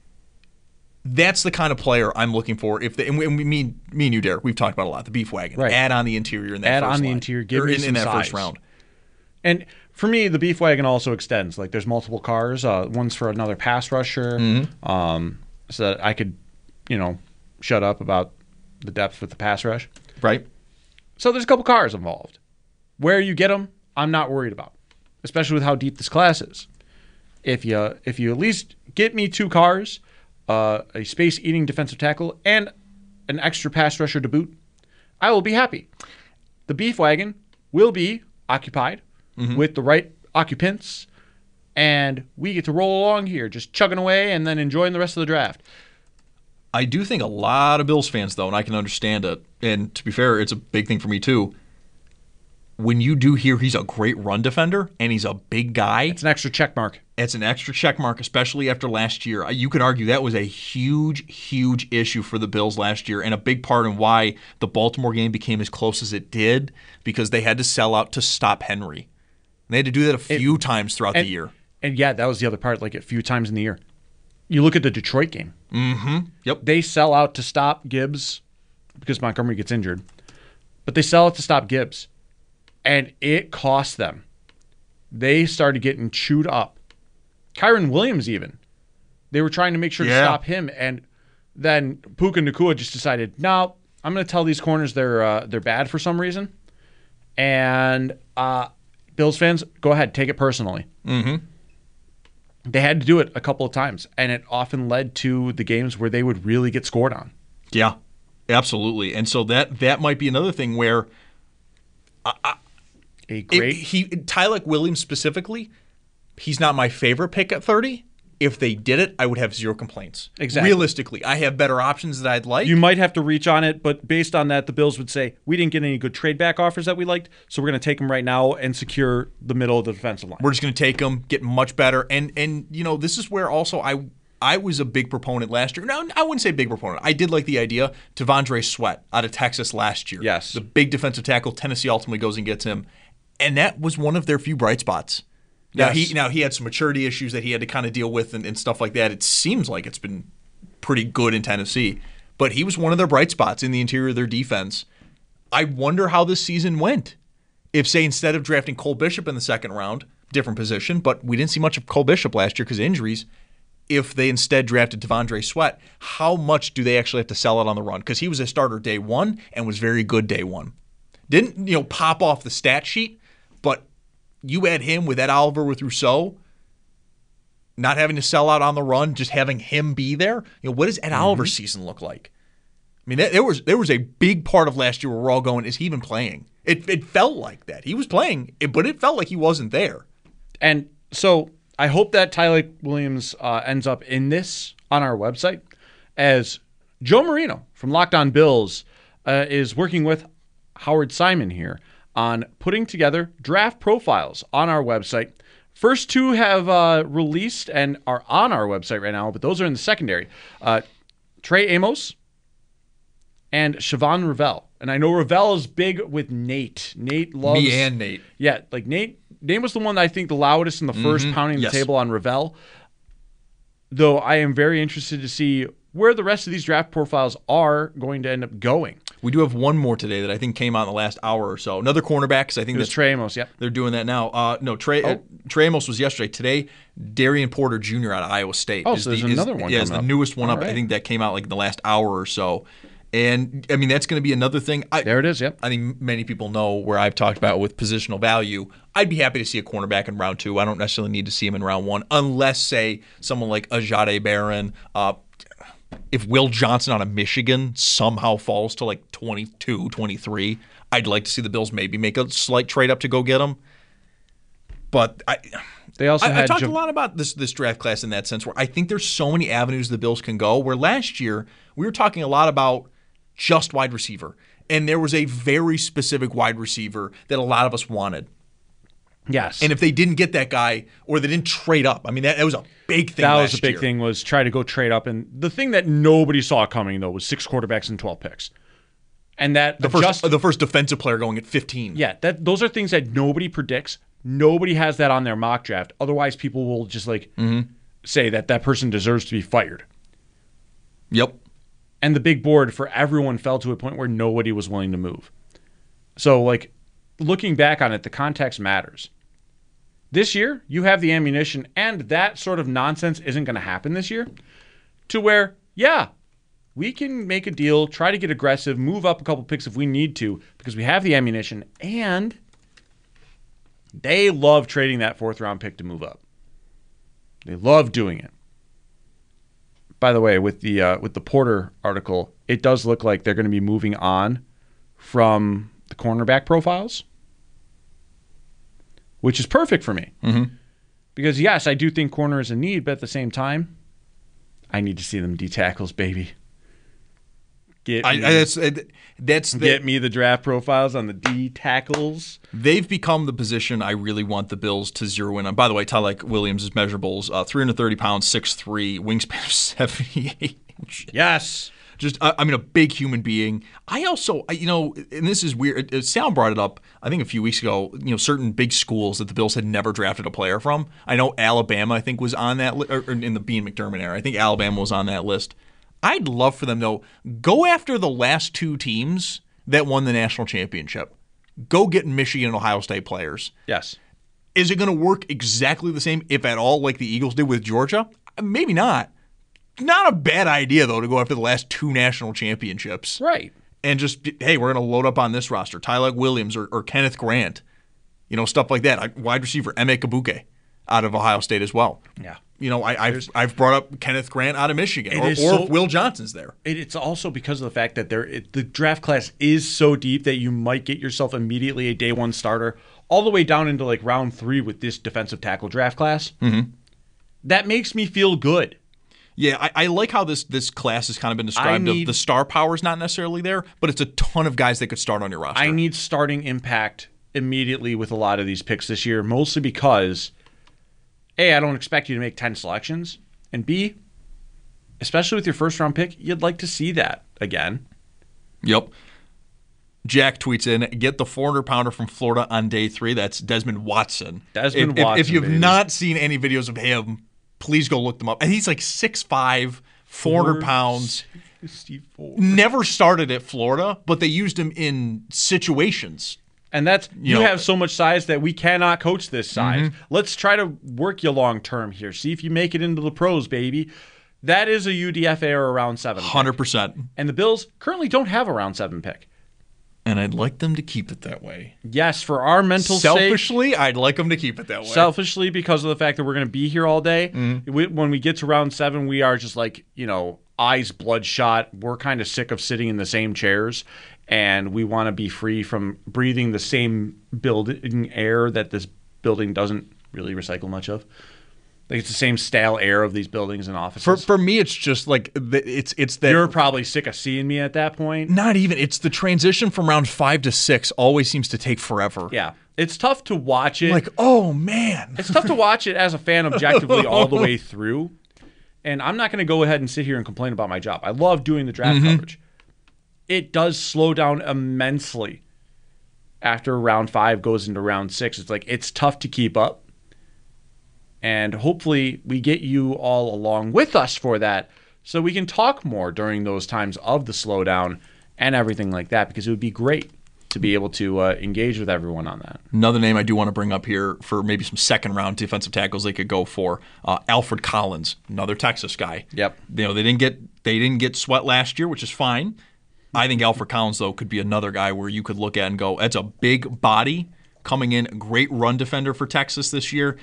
That's the kind of player I'm looking for. If they, and we, me, me and you, Derek, we've talked about a lot. The beef wagon, right. Add on the interior in that Add first on the line. interior, give or me in, some in that size. first round. And for me, the beef wagon also extends. Like there's multiple cars. Uh, one's for another pass rusher, Mm-hmm. um, so that I could, you know, shut up about the depth with the pass rush. Right. So there's a couple cars involved. Where you get them, I'm not worried about, especially with how deep this class is. If you if you at least get me two cars, uh, a space-eating defensive tackle, and an extra pass rusher to boot, I will be happy. The beef wagon will be occupied mm-hmm. with the right occupants, and we get to roll along here, just chugging away and then enjoying the rest of the draft. I do think a lot of Bills fans, though, and I can understand it, and to be fair, it's a big thing for me too, when you do hear he's a great run defender and he's a big guy. It's an extra check mark. It's an extra check mark, especially after last year. You could argue that was a huge, huge issue for the Bills last year and a big part in why the Baltimore game became as close as it did because they had to sell out to stop Henry. And they had to do that a few it, times throughout and, the year. And yeah, that was the other part, like a few times in the year. You look at the Detroit game. Mm-hmm. Yep. They sell out to stop Gibbs because Montgomery gets injured. But they sell out to stop Gibbs. And it cost them. They started getting chewed up. Kyron Williams even. They were trying to make sure yeah. to stop him. And then Puka Nacua just decided, no, I'm going to tell these corners they're uh, they're bad for some reason. And uh, Bills fans, go ahead, take it personally. Mm-hmm. They had to do it a couple of times. And it often led to the games where they would really get scored on. Yeah, absolutely. And so that that might be another thing where I, I, a great it, he Tyleik Williams specifically, he's not my favorite pick at thirty. If they did it, I would have zero complaints. Exactly. Realistically, I have better options that I'd like. You might have to reach on it, but based on that, the Bills would say, we didn't get any good trade back offers that we liked, so we're going to take them right now and secure the middle of the defensive line. We're just going to take them, get much better. And, and you know, this is where also I I was a big proponent last year. No, I wouldn't say big proponent. I did like the idea. T'Vondre Sweat out of Texas last year. Yes. The big defensive tackle. Tennessee ultimately goes and gets him. And that was one of their few bright spots. Now, yes. he now he had some maturity issues that he had to kind of deal with and, and stuff like that. It seems like it's been pretty good in Tennessee. But he was one of their bright spots in the interior of their defense. I wonder how this season went. If, say, instead of drafting Cole Bishop in the second round, different position, but we didn't see much of Cole Bishop last year because of injuries. If they instead drafted T'Vondre Sweat, how much do they actually have to sell out on the run? Because he was a starter day one and was very good day one. Didn't, you know, pop off the stat sheet, but you add him with Ed Oliver, with Rousseau, not having to sell out on the run, just having him be there. You know, what does Ed mm-hmm. Oliver's season look like? I mean, that, there was there was a big part of last year where we're all going, is he even playing? It it felt like that. He was playing, but it felt like he wasn't there. And so I hope that Tyleik Williams uh, ends up in this on our website, as Joe Marino from Locked On Bills uh, is working with Howard Simon here on putting together draft profiles on our website. First two have uh, released and are on our website right now, but those are in the secondary. Uh, Trey Amos and Siobhan Ravel. And I know Ravel is big with Nate. Nate loves Me and Nate. Yeah, like Nate. Nate was the one that I think the loudest in the first Mhm. pounding Yes. the table on Ravel. Though I am very interested to see where the rest of these draft profiles are going to end up going. We do have one more today that I think came out in the last hour or so. Another cornerback, because I think It was that's Trey Amos, yep. They're doing that now. Uh, no, Trey uh, Oh. Trey Amos was yesterday. Today, Darian Porter Junior out of Iowa State. Oh, is so there's the, is- another one Yeah, it's the coming up. newest one All up. I right. think that came out like in the last hour or so. And, I mean, that's going to be another thing. I, there it is, yep. I think many people know where I've talked about with positional value. I'd be happy to see a cornerback in round two. I don't necessarily need to see him in round one unless, say, someone like Ajay Barron, uh, if Will Johnson out of Michigan somehow falls to like twenty-two, twenty-three, I'd like to see the Bills maybe make a slight trade up to go get him. But I, they also I, had I talked Jav- a lot about this this draft class in that sense, where I think there's so many avenues the Bills can go. Where last year we were talking a lot about just wide receiver, and there was a very specific wide receiver that a lot of us wanted. Yes. And if they didn't get that guy, or they didn't trade up, I mean, that, that was a big thing That last was a big year. thing, was try to go trade up. And the thing that nobody saw coming, though, was six quarterbacks and twelve picks. And that The first, adjust- the first defensive player going at fifteen. Yeah, that those are things that nobody predicts. Nobody has that on their mock draft. Otherwise, people will just like Mhm. say that that person deserves to be fired. Yep. And the big board for everyone fell to a point where nobody was willing to move. So, like, looking back on it, the context matters. This year, you have the ammunition, and that sort of nonsense isn't going to happen this year, to where, yeah, we can make a deal, try to get aggressive, move up a couple picks if we need to, because we have the ammunition, and they love trading that fourth round pick to move up. They love doing it. By the way, with the uh, with the Porter article, it does look like they're going to be moving on from the cornerback profiles, which is perfect for me. Mm-hmm. Because, yes, I do think corner is a need, but at the same time, I need to see them D tackles, baby. Get I, me, I, that's that's the, get me the draft profiles on the D tackles. They've become the position I really want the Bills to zero in on. By the way, Tyler Williams' measurables: uh, three hundred thirty pounds, six three, wingspan of seventy-eight inches. Yes. Just, uh, I mean, a big human being. I also, I, you know, and this is weird. Uh, Sal brought it up, I think, a few weeks ago. You know, certain big schools that the Bills had never drafted a player from. I know Alabama, I think, was on that list, or, or in the Bean McDermott era. I think Alabama was on that list. I'd love for them, though, go after the last two teams that won the national championship. Go get Michigan and Ohio State players. Yes. Is it going to work exactly the same, if at all, like the Eagles did with Georgia? Maybe not. Not a bad idea, though, to go after the last two national championships. Right. And just, hey, we're going to load up on this roster. Tyler Williams or, or Kenneth Grant. You know, stuff like that. Wide receiver, Eme Kabuke out of Ohio State as well. Yeah. You know, I, I've, I've brought up Kenneth Grant out of Michigan. It Or, or is so- if Will Johnson's there. It, it's also because of the fact that there it, the draft class is so deep that you might get yourself immediately a day one starter, all the way down into like round three with this defensive tackle draft class. Mm-hmm. That makes me feel good. Yeah, I, I like how this this class has kind of been described. need- of the star power is not necessarily there, but it's a ton of guys that could start on your roster. I need starting impact immediately with a lot of these picks this year, mostly because, A, I don't expect you to make ten selections, and B, especially with your first round pick, you'd like to see that again. Yep. Jack tweets in, get the four hundred pounder from Florida on day three. That's Desmond Watson. Desmond if, Watson, If, if you've baby. not seen any videos of him, please go look them up. And he's like six five, four hundred pounds. sixty-four. Never started at Florida, but they used him in situations. And that's you, You know- have so much size that we cannot coach this size. Mhm. Let's try to work you long term here. See if you make it into the pros, baby. That is a U D F A or a round seven. one hundred percent. And the Bills currently don't have a round seven pick. And I'd like them to keep it that way. Yes, for our mental Selfishly, sake. I'd like them to keep it that way. Selfishly, because of the fact that we're going to be here all day. Mhm. We, when we get to round seven, we are just like, you know, eyes bloodshot. We're kind of sick of sitting in the same chairs, and we want to be free from breathing the same building air that this building doesn't really recycle much of. Like it's the same stale air of these buildings and offices. For for me, it's just like the, it's it's that You're probably sick of seeing me at that point. Not even. It's the transition from round five to six always seems to take forever. Yeah. It's tough to watch it. Like, oh, man. It's tough to watch it as a fan objectively all the way through. And I'm not going to go ahead and sit here and complain about my job. I love doing the draft Mhm. coverage. it does slow down immensely after round five goes into round six. It's like it's tough to keep up. And hopefully we get you all along with us for that so we can talk more during those times of the slowdown and everything like that, because it would be great to be able to uh, engage with everyone on that. Another name I do want to bring up here for maybe some second-round defensive tackles they could go for, uh, Alfred Collins, another Texas guy. Yep. You know, they didn't get they didn't get Sweat last year, which is fine. I think Alfred Collins, though, could be another guy where you could look at and go, that's a big body coming in, great run defender for Texas this year.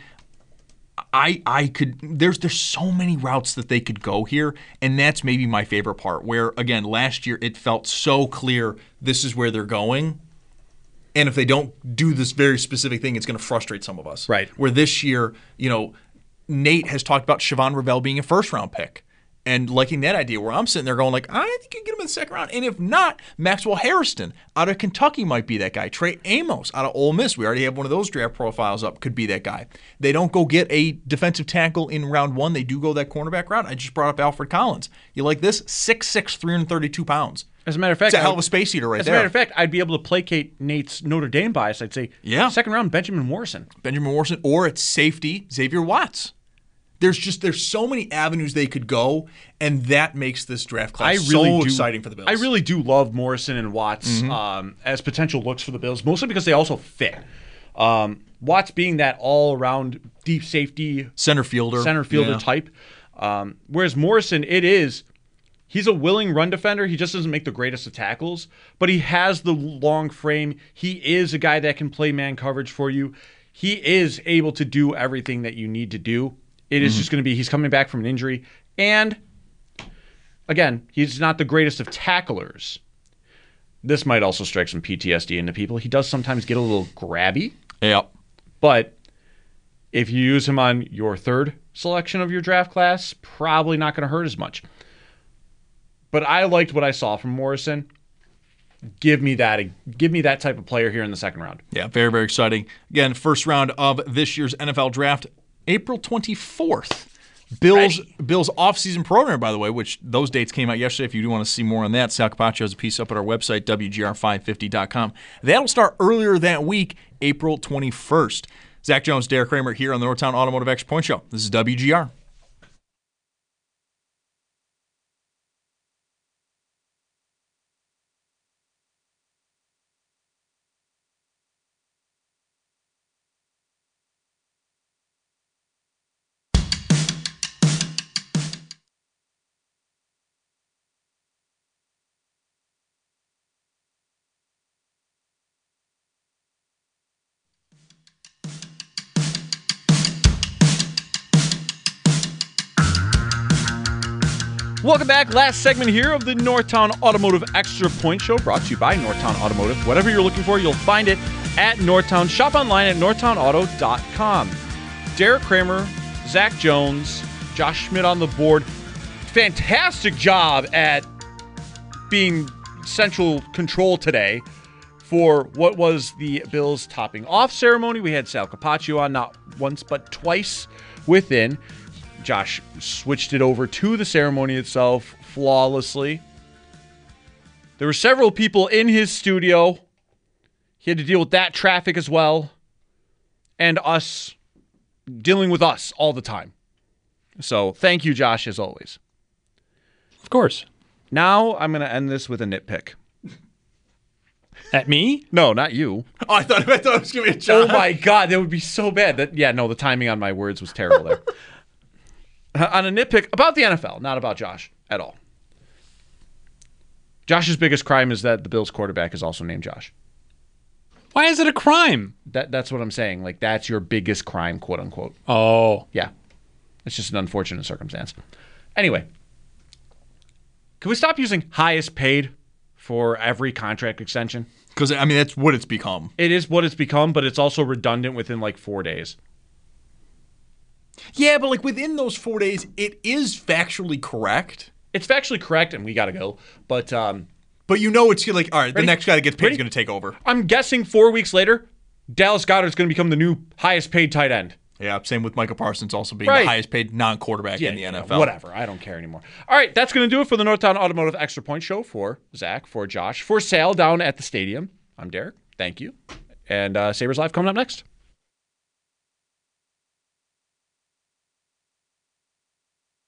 I I could there's there's so many routes that they could go here, and that's maybe my favorite part. Where again, last year it felt so clear this is where they're going, and if they don't do this very specific thing, it's going to frustrate some of us. Right. Where this year, you know, Nate has talked about Siobhan Revelle being a first round pick. And liking that idea, where I'm sitting there going like, I think you can get him in the second round. And if not, Maxwell Harrison out of Kentucky might be that guy. Trey Amos out of Ole Miss, we already have one of those draft profiles up, could be that guy. They don't go get a defensive tackle in round one. They do go that cornerback route. I just brought up Alfred Collins. You like this? six six, three hundred thirty-two pounds. As a matter of fact, it's a hell I, of a space eater right as there. As a matter of fact, I'd be able to placate Nate's Notre Dame bias. I'd say, yeah, second round, Benjamin Morrison. Benjamin Morrison, or at safety, Xavier Watts. There's just there's so many avenues they could go, and that makes this draft class I really so do, exciting for the Bills. I really do love Morrison and Watts Mhm. um, as potential looks for the Bills, mostly because they also fit. Um, Watts being that all-around deep safety center fielder, center fielder yeah. type, um, whereas Morrison, it is he's a willing run defender. He just doesn't make the greatest of tackles, but he has the long frame. He is a guy that can play man coverage for you. He is able to do everything that you need to do. It is Mhm. just going to be he's coming back from an injury. And, again, he's not the greatest of tacklers. This might also strike some P T S D into people. He does sometimes get a little grabby. Yep. But if you use him on your third selection of your draft class, probably not going to hurt as much. But I liked what I saw from Morrison. Give me that. Give me that type of player here in the second round. Yeah, very, very exciting. Again, first round of this year's N F L draft, April twenty-fourth. Bills Ready. Bills off-season program, by the way, which those dates came out yesterday. If you do want to see more on that, Sal Capaccio has a piece up at our website, W G R five fifty dot com. That'll start earlier that week, April twenty-first. Zach Jones, Derek Kramer here on the Northtown Automotive Extra Point Show. This is W G R. Welcome back. Last segment here of the Northtown Automotive Extra Point Show, brought to you by Northtown Automotive. Whatever you're looking for, you'll find it at Northtown. Shop online at northtown auto dot com. Derek Kramer, Zach Jones, Josh Schmidt on the board. Fantastic job at being central control today for what was the Bills topping off ceremony. We had Sal Capaccio on not once but twice within. Josh switched it over to the ceremony itself flawlessly. There were several people in his studio. He had to deal with that traffic as well. And us dealing with us all the time. So thank you, Josh, as always. Of course. Now I'm going to end this with a nitpick. At me? No, not you. Oh, I thought, I thought it was going to be a Oh Josh. my God, that would be so bad. That Yeah, no, the timing on my words was terrible there. On a nitpick about the N F L, not about Josh at all. Josh's biggest crime is that the Bills quarterback is also named Josh. Why is it a crime? That That's what I'm saying. Like, that's your biggest crime, quote unquote. Oh. Yeah. It's just an unfortunate circumstance. Anyway, can we stop using highest paid for every contract extension? Because, I mean, that's what it's become. It is what it's become, but it's also redundant within like four days. Yeah, but like within those four days, it is factually correct. It's factually correct, and we got to go. But um, but you know it's like, all right, ready? the next guy that gets paid Ready? is going to take over. I'm guessing four weeks later, Dallas Goedert's going to become the new highest paid tight end. Yeah, same with Micah Parsons also being Right. the highest paid non-quarterback Yeah, in the you N F know, L. whatever. I don't care anymore. All right, that's going to do it for the Northtown Automotive Extra Point Show for Zach, for Josh, for Sal down at the stadium. I'm Derek. Thank you. And uh, Sabres Live coming up next.